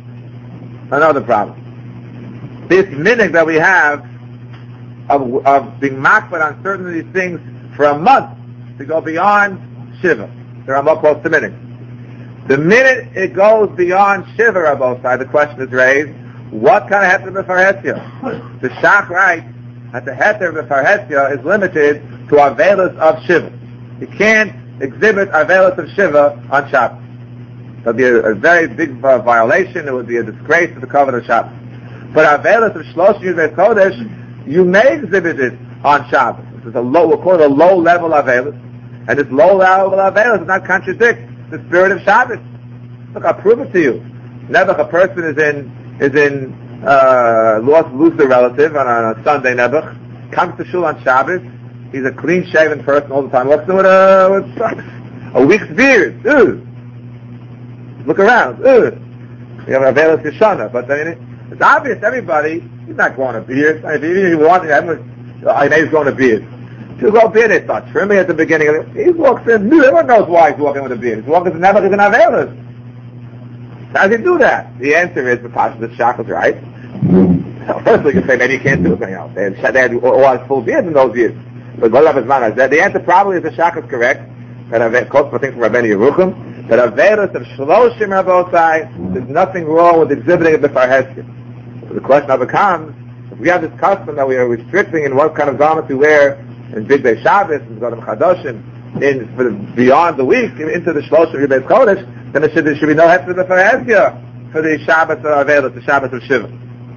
This minhag that we have of being makbid on certain of these things for a month to go beyond Shiva. There are more quotes to minhag. The minute it goes beyond Shiva, Rabbosai, the question is raised, what kind of heter b'farhesia? The Shach writes that the heter b'farhesia is limited to Avelis of Shiva. You can't exhibit Avelis of Shiva on Shabbos. It would be a very big violation. It would be a disgrace to the covenant of Shabbos. But Avelis of Shlosh Yudei Kodesh, you may exhibit it on Shabbos. This is we'll call it a low-level Avelis. And this low-level Avelis does not contradict the spirit of Shabbos. Look, I'll prove it to you. Nebuch, a person is in lose a relative on a Sunday, Nebuch, comes to Shul on Shabbos, he's a clean-shaven person all the time, walks in with a week's beard. Ugh. Look around. Ugh. You have a Avelis Yeshana, but I mean, it's obvious everybody, he's not growing a beard. I mean, if you want to, I know he's growing a beard. To grow a beard, they start trimming at the beginning of it. He walks in, everyone knows why he's walking with a beard. He's walking to Nebuch, he's an Avelis. How does he do that? The answer is, the Pasha the Shach is right. First we can say maybe you can't do it. They had all full beards in those years. But the answer probably is the Shach is correct. That I've quote for things from Rabbeinu Yerucham. That Avelis of Shloshim Rabbosai, there's nothing wrong with exhibiting it before Hesed. So the question now becomes, if we have this custom that we are restricting in what kind of garments we wear in Big Day Shabbos, in Zodim Chadoshim, beyond the week, into the Shloshim Yudei Kodesh, then there should be no Hesed before Hesed for the Shabbos of Avelis, the Shabbos of Shiva.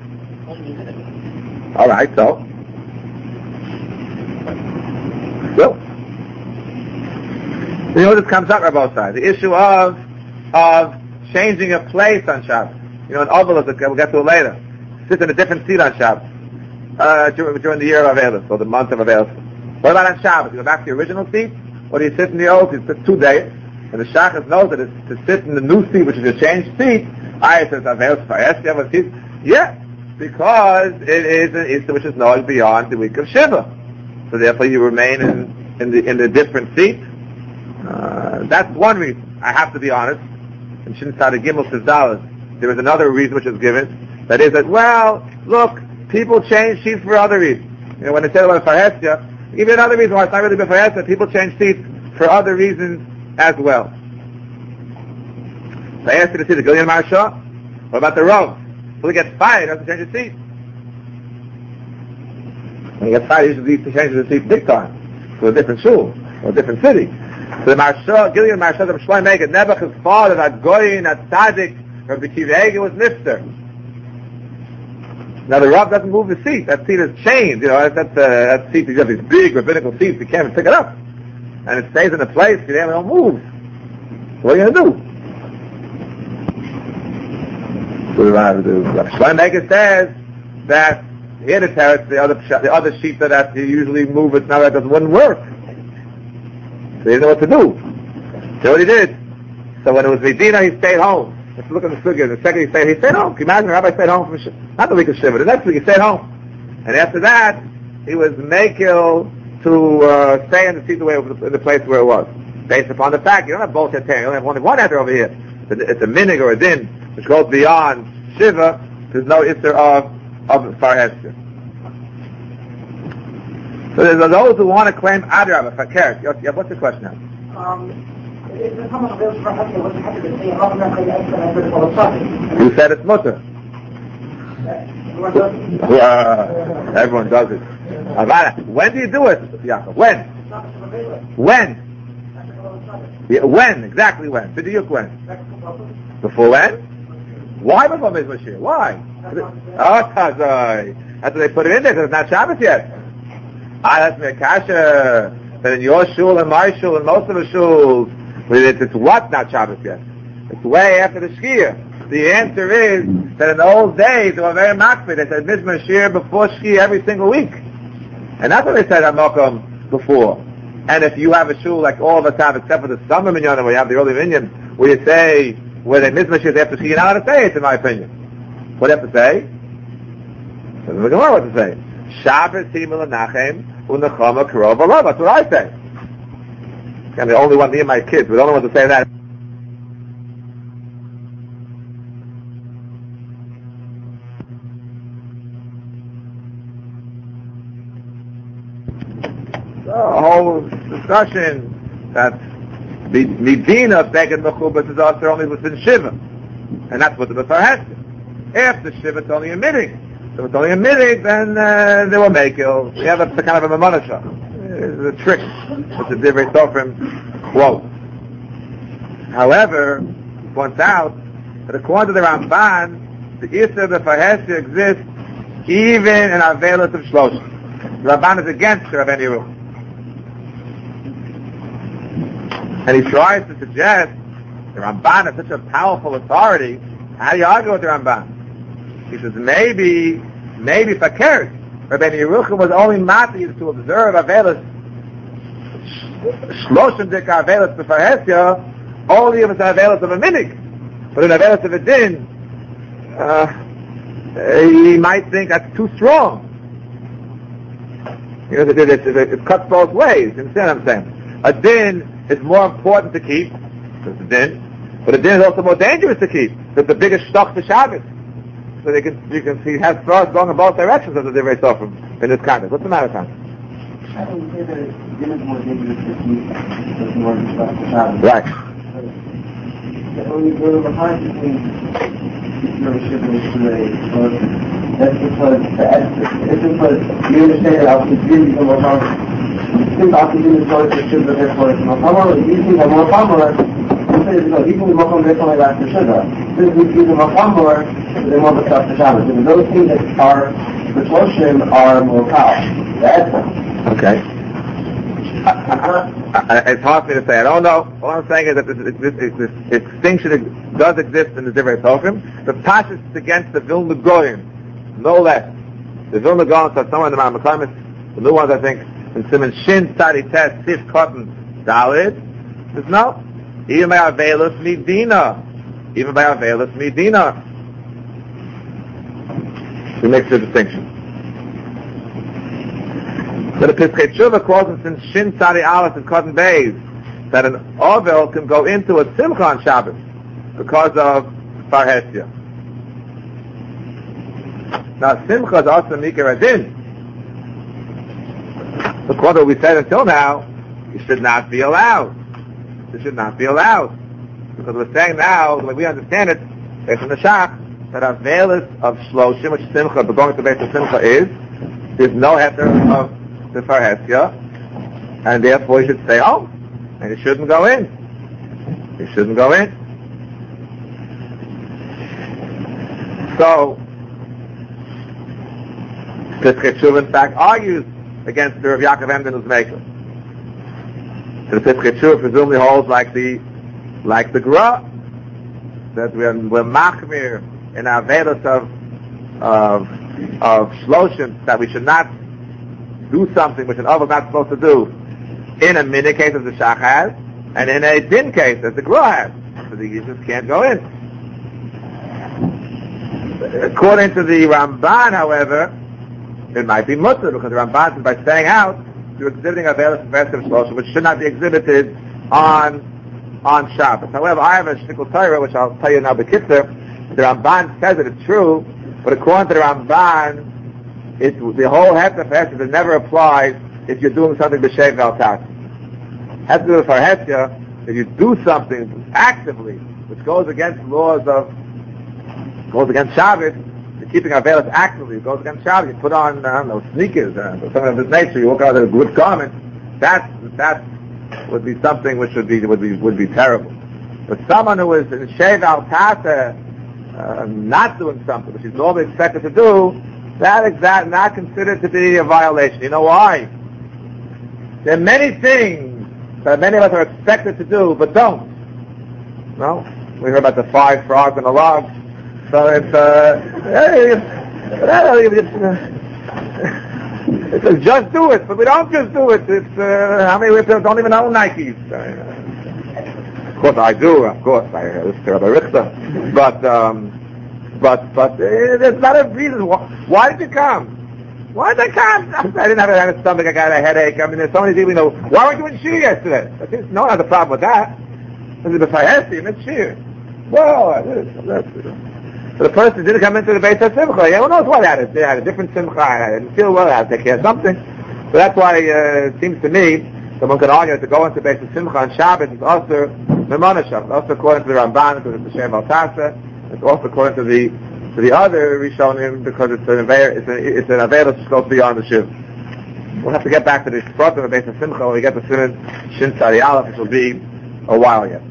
Alright, so. You know this comes up, Rabbosai, the issue of changing a place on Shabbos. You know, in Ovelis, we'll get to it later. Sit in a different seat on Shabbos during the year of Avelis, or the month of Avelis. What about on Shabbos? You go back to the original seat, or do you sit in the old seat? It's 2 days, and the Shachas knows that it's to sit in the new seat, which is a changed seat. I says Avelis Fayes, you have a seat? Yeah, because it is an Easter which is known beyond the week of Shiva. So therefore you remain in the different seat. That's one reason. I have to be honest. In Shin Tzaddik Gimel says there is another reason which is given. That is that, well, look, people change seats for other reasons. You know, when they say about Farhesia, give you another reason why it's not really Farhesia. People change seats for other reasons as well. So I asked you to see the Gillian Marsha. What about the Rav? When he gets fired, he doesn't change his seat. When he gets fired, he usually changes his seat big time to a different shul or a different city. So the Marsha, Gillian Marsha, the Shloim make it. Nebuchad's father, that Goyin, that Tzaddik, Rabbi Kiva Eger was Nifter. Now the Rav doesn't move the seat. That seat is chained. You know, that seat, you have these big rabbinical seats, you can't even pick it up. And it stays in the place, you don't move. So what are you going to do? So the Shloim Maker says that here the other sheet that you usually move, it now that wouldn't work. So he didn't know what to do. So what he did, so when it was Medina, he stayed home. Let's look at the figure. The second he stayed home. Can you imagine the rabbi stayed home from not the week of Shiva, the next week he stayed home. And after that, he was makil to stay in the seat in the place where it was. Based upon the fact, you don't have both heter, you only have only one heter over here. It's a minig or a din, which goes beyond Shiva, there's no issur of Farhesia. So there's those who want to claim Adrabah, Fakir. Yeah, what's the question now? You said it's mutter. Everyone does it. When do you do it, Yaakov? When? Yeah, when? Exactly when? B'diuk when? Before when? Why before Mizmor Shir? Why? Oh, that's why they put it in there because it's not Shabbos yet. That's me a kasha. But in your shul and my shul and most of the shuls, it's what not Shabbos yet? It's way after the Shkia. The answer is that in the old days they were very makpid. They said Mizmor Shir before Shkia every single week. And that's what they said Hamokum before. And if you have a shul like all of us have, except for the summer minyan where you have the early minyan, where you say, where they Mizmor Shir after Shkia, you're not going to say it, in my opinion. What do you have to say? Doesn't know what to say. Shabbos Himel Nachem Unachama Karov Alav. That's what I say. I'm the only one, me and my kids, we're the only ones to say that. The whole discussion that Medina Beged Mechubas is also only within Shiva. And that's what the B'far has. After Shiva it's only emitting. So if it's only emitting, then they will make it. We have a kind of a mamonasha. It's a trick. It's a Divrei Sofrim quote. However, he points out that according to the Ramban, the Isser B'far Hesed exists even in Avelos of Shloshim. The Ramban is against Rabbeinu Yerucham. And he tries to suggest the Ramban is such a powerful authority. How do you argue with the Ramban? He says maybe Fakir. Rabbeinu Yerucham was only matir to observe Avelis Shloshim Dika Avelis B'far Hesed only if it's Avelis of a minig. But in Avelis of a din, he might think that's too strong. You know, it cuts both ways. You understand what I'm saying? A din is more important to keep, because the din, but a din is also more dangerous to keep. It's the biggest stock to Shabbos. So you can see has thoughts going in both directions of the Divrei Sofrim in this context. What's the matter, Tom? I don't say that din is more dangerous to keep than more stock to Shabbos. Right. When we go behind between Shiva and Shulei, that's because it's because you understand that our community is more powerful. You think our community is more Shiva, therefore it's more powerful. You think it's more powerful, you say it's because you think it's more powerful, therefore it's after Shiva. Since we think it's more powerful, they're more of a stuff to Shabbos. And those things that are the Shloshim are more powerful. That's it. Okay. It's hard for me to say. I don't know. All I'm saying is that this distinction does exist in the Divrei Sofrim. The Pashas is against the Vilna Goyim, no less. The Vilna Goyim said somewhere in the Ma'amaklamis, the new ones I think, in Simon Shin, Tzadi Tes, Sif, Cotton, Dalid, says no. Even by Avelis Medina. Even by Avelis Medina. He makes the distinction. So the Piskei Tshuva quotes in Shin Tzadi Aleph and Cotton Bays that an Ovel can go into a Simcha on Shabbos because of B'far Hesed. Now Simcha is also Mikar Adin. According to what we said until now, it should not be allowed. It should not be allowed. Because we're saying now, the way we understand it, based on the Shach, that Avelis of Shloshim, which Simcha, but going to base of Simcha is no heter of B'far Hesed, and therefore you should stay home, and you shouldn't go in. You shouldn't go in. So, Piskei Tshuva in fact argues against the Rav Yaakov Emden who's maker. The Piskei Tshuva presumably holds like the Gra, that we're machmir in our vedas of shloshim, that we should not do something which an Ovel is not supposed to do in a minute case as the Shach has, and in a din case as the Gra has. So the Yishus can't go in. According to the Ramban, however, it might be mutter, because the Ramban says by staying out, you're exhibiting a veil of shloshim, which should not be exhibited on Shabbos. However, I have a shtickle Torah, which I'll tell you now, B'kitzur. The Ramban says that it's true, but according to the Ramban, the whole heter for Hesed never applies if you're doing something b'shev v'al-tas. Heter for Hesed, if you do something actively which goes against laws goes against Shabbos, it keeping Avelis actively, it goes against Shabbos. You put on, I don't know, sneakers, something of this nature. You walk out with a good garment. That would be something which would be terrible. But someone who is in Sheva al Tasa, not doing something which he's normally expected to do, that is not considered to be a violation. You know why? There are many things that many of us are expected to do, but don't. No? We heard about the 5 frogs on a log. So it's just do it, but we don't just do it. It's how many of us don't even own Nikes? Of course I do. Of course I listen to Rabbi Richter. But there's not a reason. Why did you come? Why did I come? I didn't have a stomach. I got a headache. I mean, there's so many people. Why weren't you in Shir yesterday? No one has a problem with that. If I asked you, it's Shir. Well, so the person didn't come into the Beit HaSimcha. Yeah, who knows what that they had a different Simcha. I didn't feel well. I had to take care of something. So that's why it seems to me someone could argue that to go into Beit HaSimcha on Shabbos is also Memona Shabbos. Also according to the Ramban, because it's the Shem Al Tasa. It's also according to the other Rishonim, because it's an Avelis which goes beyond the Shiv. We'll have to get back to the Sprotim of Beit HaSimcha when we get to Siman Shin Tzadi Aleph, which will be a while yet.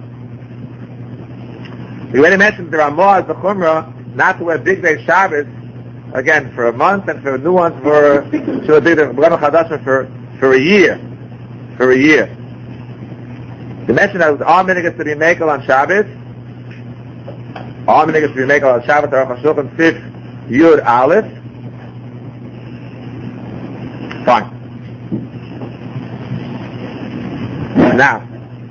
We already mentioned the Ramah as the Chumrah, not to wear big day Shabbos, again, for a month, and for new ones for a big day, for a year. For a year. We mentioned that it was all minhagos to be makel on Shabbos. All minhagos to be makel on Shabbos, Aruch HaShulchan Sif Yud Aleph. Fine. Now,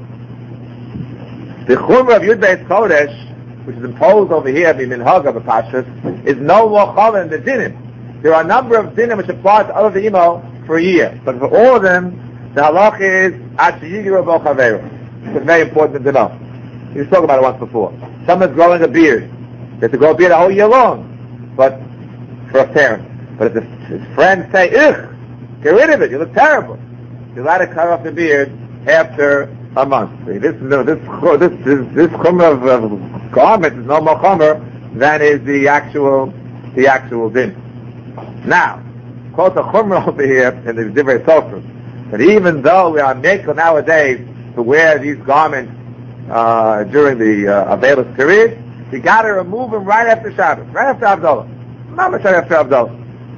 the Chumrah of Yud Beis Chodesh, which is imposed over here by Minhag of Pashas, is no more challah in the dinim. There are a number of dinim which apply to other imo for a year, but for all of them, the halach is at sheyigiru bo chaveru. It's very important to know. We spoke about it once before. Someone's growing a beard. They have to grow a beard a whole year long, but for a parent. But if his friends say, "Ugh, get rid of it. You look terrible," you're allowed to cut off the beard after a month. See, this chumrah of garment is no more chumrah than is the actual din. Now, quote the chumrah over here in the Divrei Sofrim, that even though we are makel nowadays to wear these garments during the Avelis period, you got to remove them right after Shabbos, right after Havdalah. Not much right after Havdalah.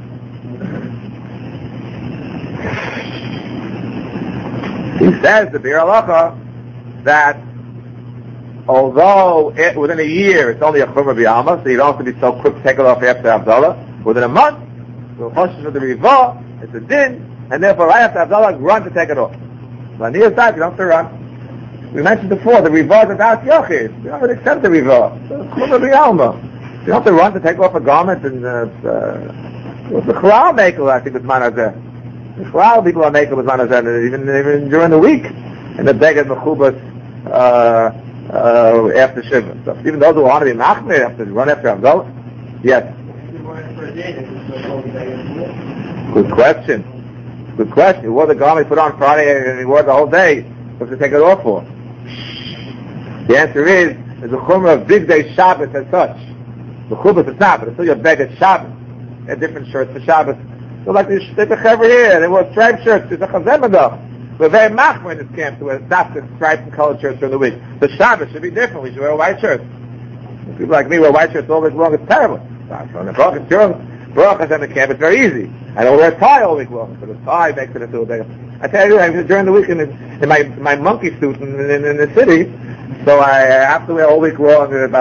He says, the Bir Halacha, that although within a year it's only a Chumrah B'Yalma, so you don't have to be so quick to take it off after Havdalah, within a month, the Choshesh of the Rivah, it's a din, and therefore right after Havdalah, run to take it off. But near time, you don't have to run. We mentioned before, the Rivah is about Yochid. You don't accept the Rivah. It's Chumrah B'Yalma. You don't have to run to take off a garment, and the Chalal Mekel, I think, is Manazeh. The Chalal people are Mekel with Manazeh, even during the week, and the Beged Mechubas, after Shiva. So even those who want to be Machmir have to run after Havdalah. Yes. Good question. He wore the garment he put on Friday and he wore it the whole day. What's to take it off for? The answer is, there's a chumrah of big day Shabbos as such. The chubas it's not, but it's still your Beged Shabbos. They have different shirts for Shabbos. So like the Chaver here, they wore striped shirts. There's a Chazemadach. We're very machmir in this camp to wear not the striped and colored shirts during the week. The Shabbos should be different. We should wear white shirts. People like me wear white shirts all week long. It's terrible. Baruch Hashem in camp, it's very easy. I don't wear a tie all week long, but a tie makes it into a bigger. I tell you, during the week in my monkey suit in the city, so I have to wear all week long a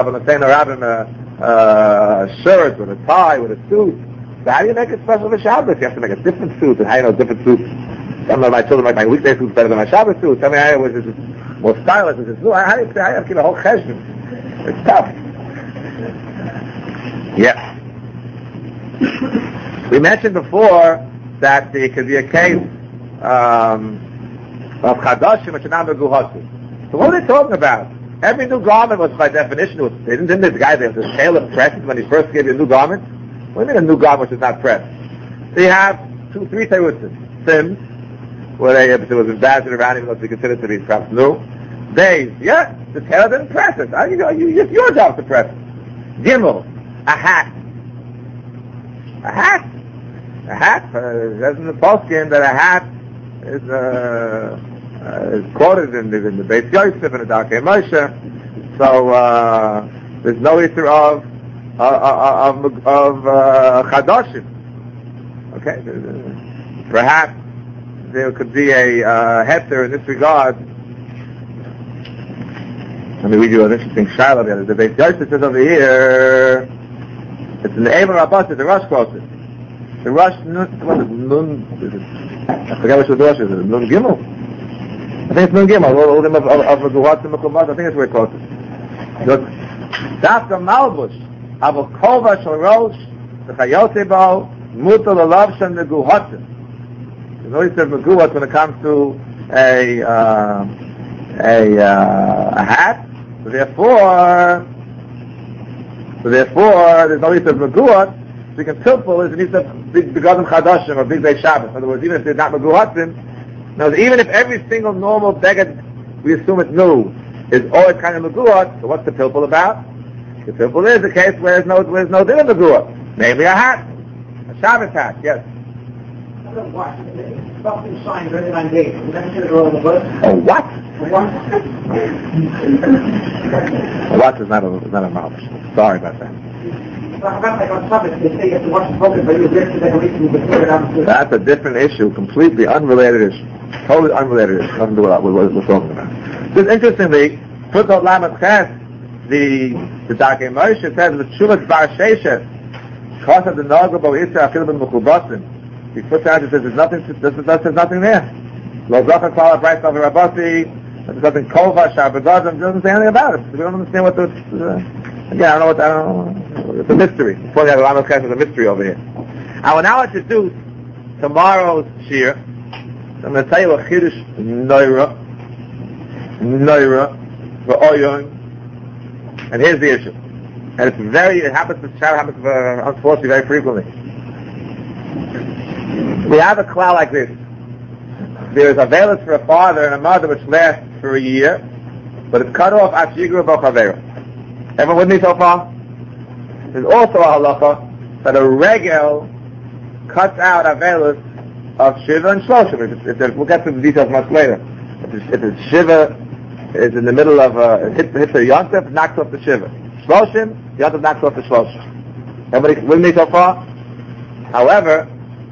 shirt with a tie with a suit. So how do you make it special for Shabbos? You have to make a different suit, and how do you know different suits? Some of my children like my weekday suit's better than my Shabbos suit. Some of was just more stylish. How do you keep a whole cheshbon? It's tough. Yes. We mentioned before that there could be a case of chadashim which are not meguhasu. So what are they talking about? Every new garment was by definition, didn't this guy there, the tailor pressed when he first gave you a new garment? What do you mean a new garment which is not pressed? So you have 3 terutzim. Sims, where it was embezzled around even though it's considered to be perhaps new. Days, yeah, the tailor didn't press it. It's your job to press it. Gimel, a hat. A hat. A hat. There's in the poskim that a hat is quoted in the Beis Yosef and the Darkei Moshe. So there's no issue of Chadoshim. Okay, perhaps there could be a heter in this regard. Let me read you an interesting shaila there. The Beis Yosef says over here, it's in the Eimer Abbas, the Rosh quotes it. The Rosh, what is it? Nun, I forget which the Rosh is. Nun Gimel? I think it's Nun Gimel. All of them of Meguhat and Mekumaz, I think it's where it quotes it. Dafka Malbush, Avo Kova Shal Rosh, the Chayotebo, Mutal Alavshan Meguhatim. You know, he says Meguhat when it comes to a hat. So therefore, there's no use of Meguhat. So you can pilpul is an use of big Begadim Chadashim or big Beis Shabbos. In other words, even if they're not Meguhatim, now even if every single normal beged, we assume it's new, is always kind of Meguhat, so what's the pilpul about? The pilpul is a case where there's no din of Meguhat, namely a hat, a Shabbos hat, yes. Something signed written on date. Is that considered all in the book? Oh, what? What? What is not a knowledge. Sorry about that. That's a different issue, completely unrelated issue. Totally unrelated issue. Nothing to do with what we're talking about. Just interestingly, Footnote Lamed Ches, the Darkei Moshe says, the Shulat Bar Sheshet, Kosa the Nogabo Isra Afil Ben Mechubasim. He puts out and says, there's nothing there. Lo Zachar Kala Bryce Over Rabasi, there's nothing Kova, Shabbatim, doesn't say anything about it. We don't understand what the, again, I don't know, it's a mystery. Before the Lamed Ches is a mystery over here. I will now introduce tomorrow's shir. I'm going to tell you a Chiddush Noira, V'Oyon, and here's the issue. And it happens unfortunately very frequently. We have a cloud like this. There is a veilus for a father and a mother which lasts for a year, but it's cut off at Yigru B'Chavera. Everyone with me so far? There's also a halacha that a regel cuts out a veilus of Shiva and Shloshim. We'll get to the details much later. If it's Shiva is in the middle of hits the Yontif, knocks off the Shiva. Shloshim, Yontif knocks off the Shloshim. Everybody with me so far? However,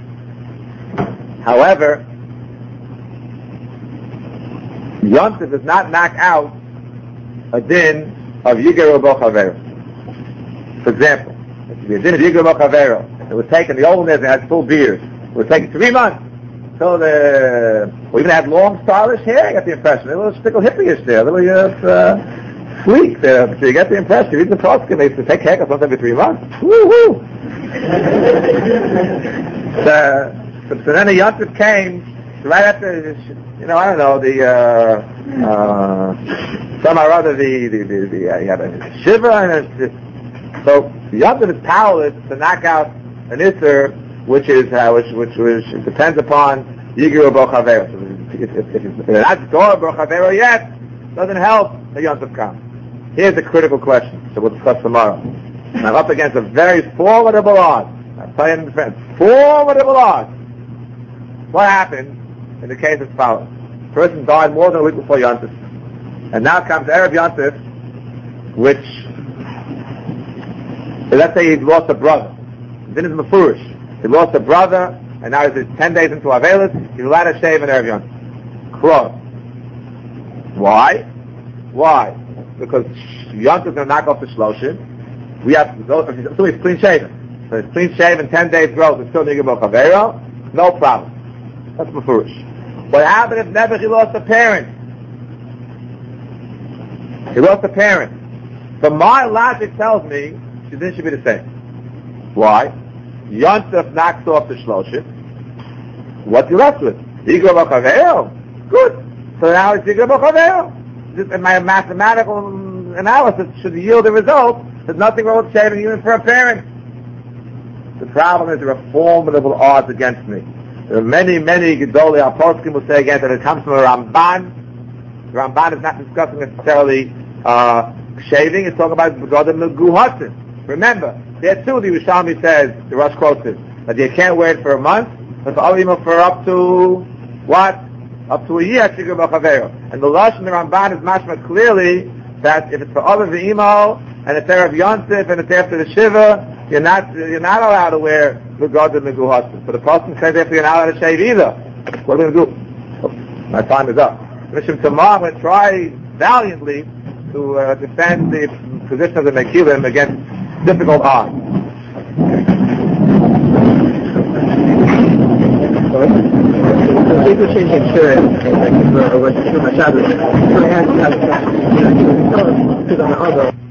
Yontif does not knock out a din of Yiger B'Chavera. For example, if the din of Yiger B'Chavera, it was taken, the old days they had full beards. It was taken 3 months until we even had long stylish hair, I got the impression. A little stickle hippie-ish there, a little sleek there. So you get the impression, you read the poskim, they used to take haircuts once every 3 months. Woo-hoo! So then the Yontif came, right after, I don't know, some or other, you had a Shiva, and so the Yontif is powerless to knock out an Isser, which depends upon Yigiru B'Chavera. So if it's not Torah B'Chavera yet, doesn't help the Yontif come. Here's the critical question, so we'll discuss tomorrow. And I'm up against a very formidable odds. I'll tell you in defense. Formidable odds. What happened in the case as follows? The person died more than a week before Yontif. And now comes Erev Yontif, which, let's say he lost a brother. Then it's Mefurish. He lost a brother, and now he's 10 days into Avelis, he's allowed to shave in Erev Yontif. Cross. Why? Because Yontif is going to knock off the Shloshim. So he's clean shaven. So he's clean shaven, 10 days growth, and still Nigel B'Chavera, no problem. That's Mefurish. What happened if never he lost a parent? He lost a parent. So my logic tells me then should be the same. Why? Yontif knocks off the Shloshim. What you left with? Yigra B'Chavera. Good. So now it's Yigra B'Chavera. And my mathematical analysis should yield a result. There's nothing wrong with shaving even for a parent. The problem is there are formidable odds against me. There are many Gedolei Aposkim will say again that it comes from a Ramban. The Ramban is not discussing necessarily shaving. It's talking about Begadim Meguhatim. Remember, There too, the Yerushalmi says, the Rosh quotes it, that you can't wear it for a month, but for up to, what? Up to a year, and the Lashon the Ramban is mashma clearly that if it's for other v'imo, and it's Erev Yontif, and it's after the Shiva, you're not allowed to wear Begod and Meguhasim. But the person says after you're not allowed to shave either. What are we going to do? Oh, my time is up. Mishum Tamar, I'm going to try valiantly to defend the position of the Mekilim against difficult odds. People change insurance over Shabbos. So I asked on the other.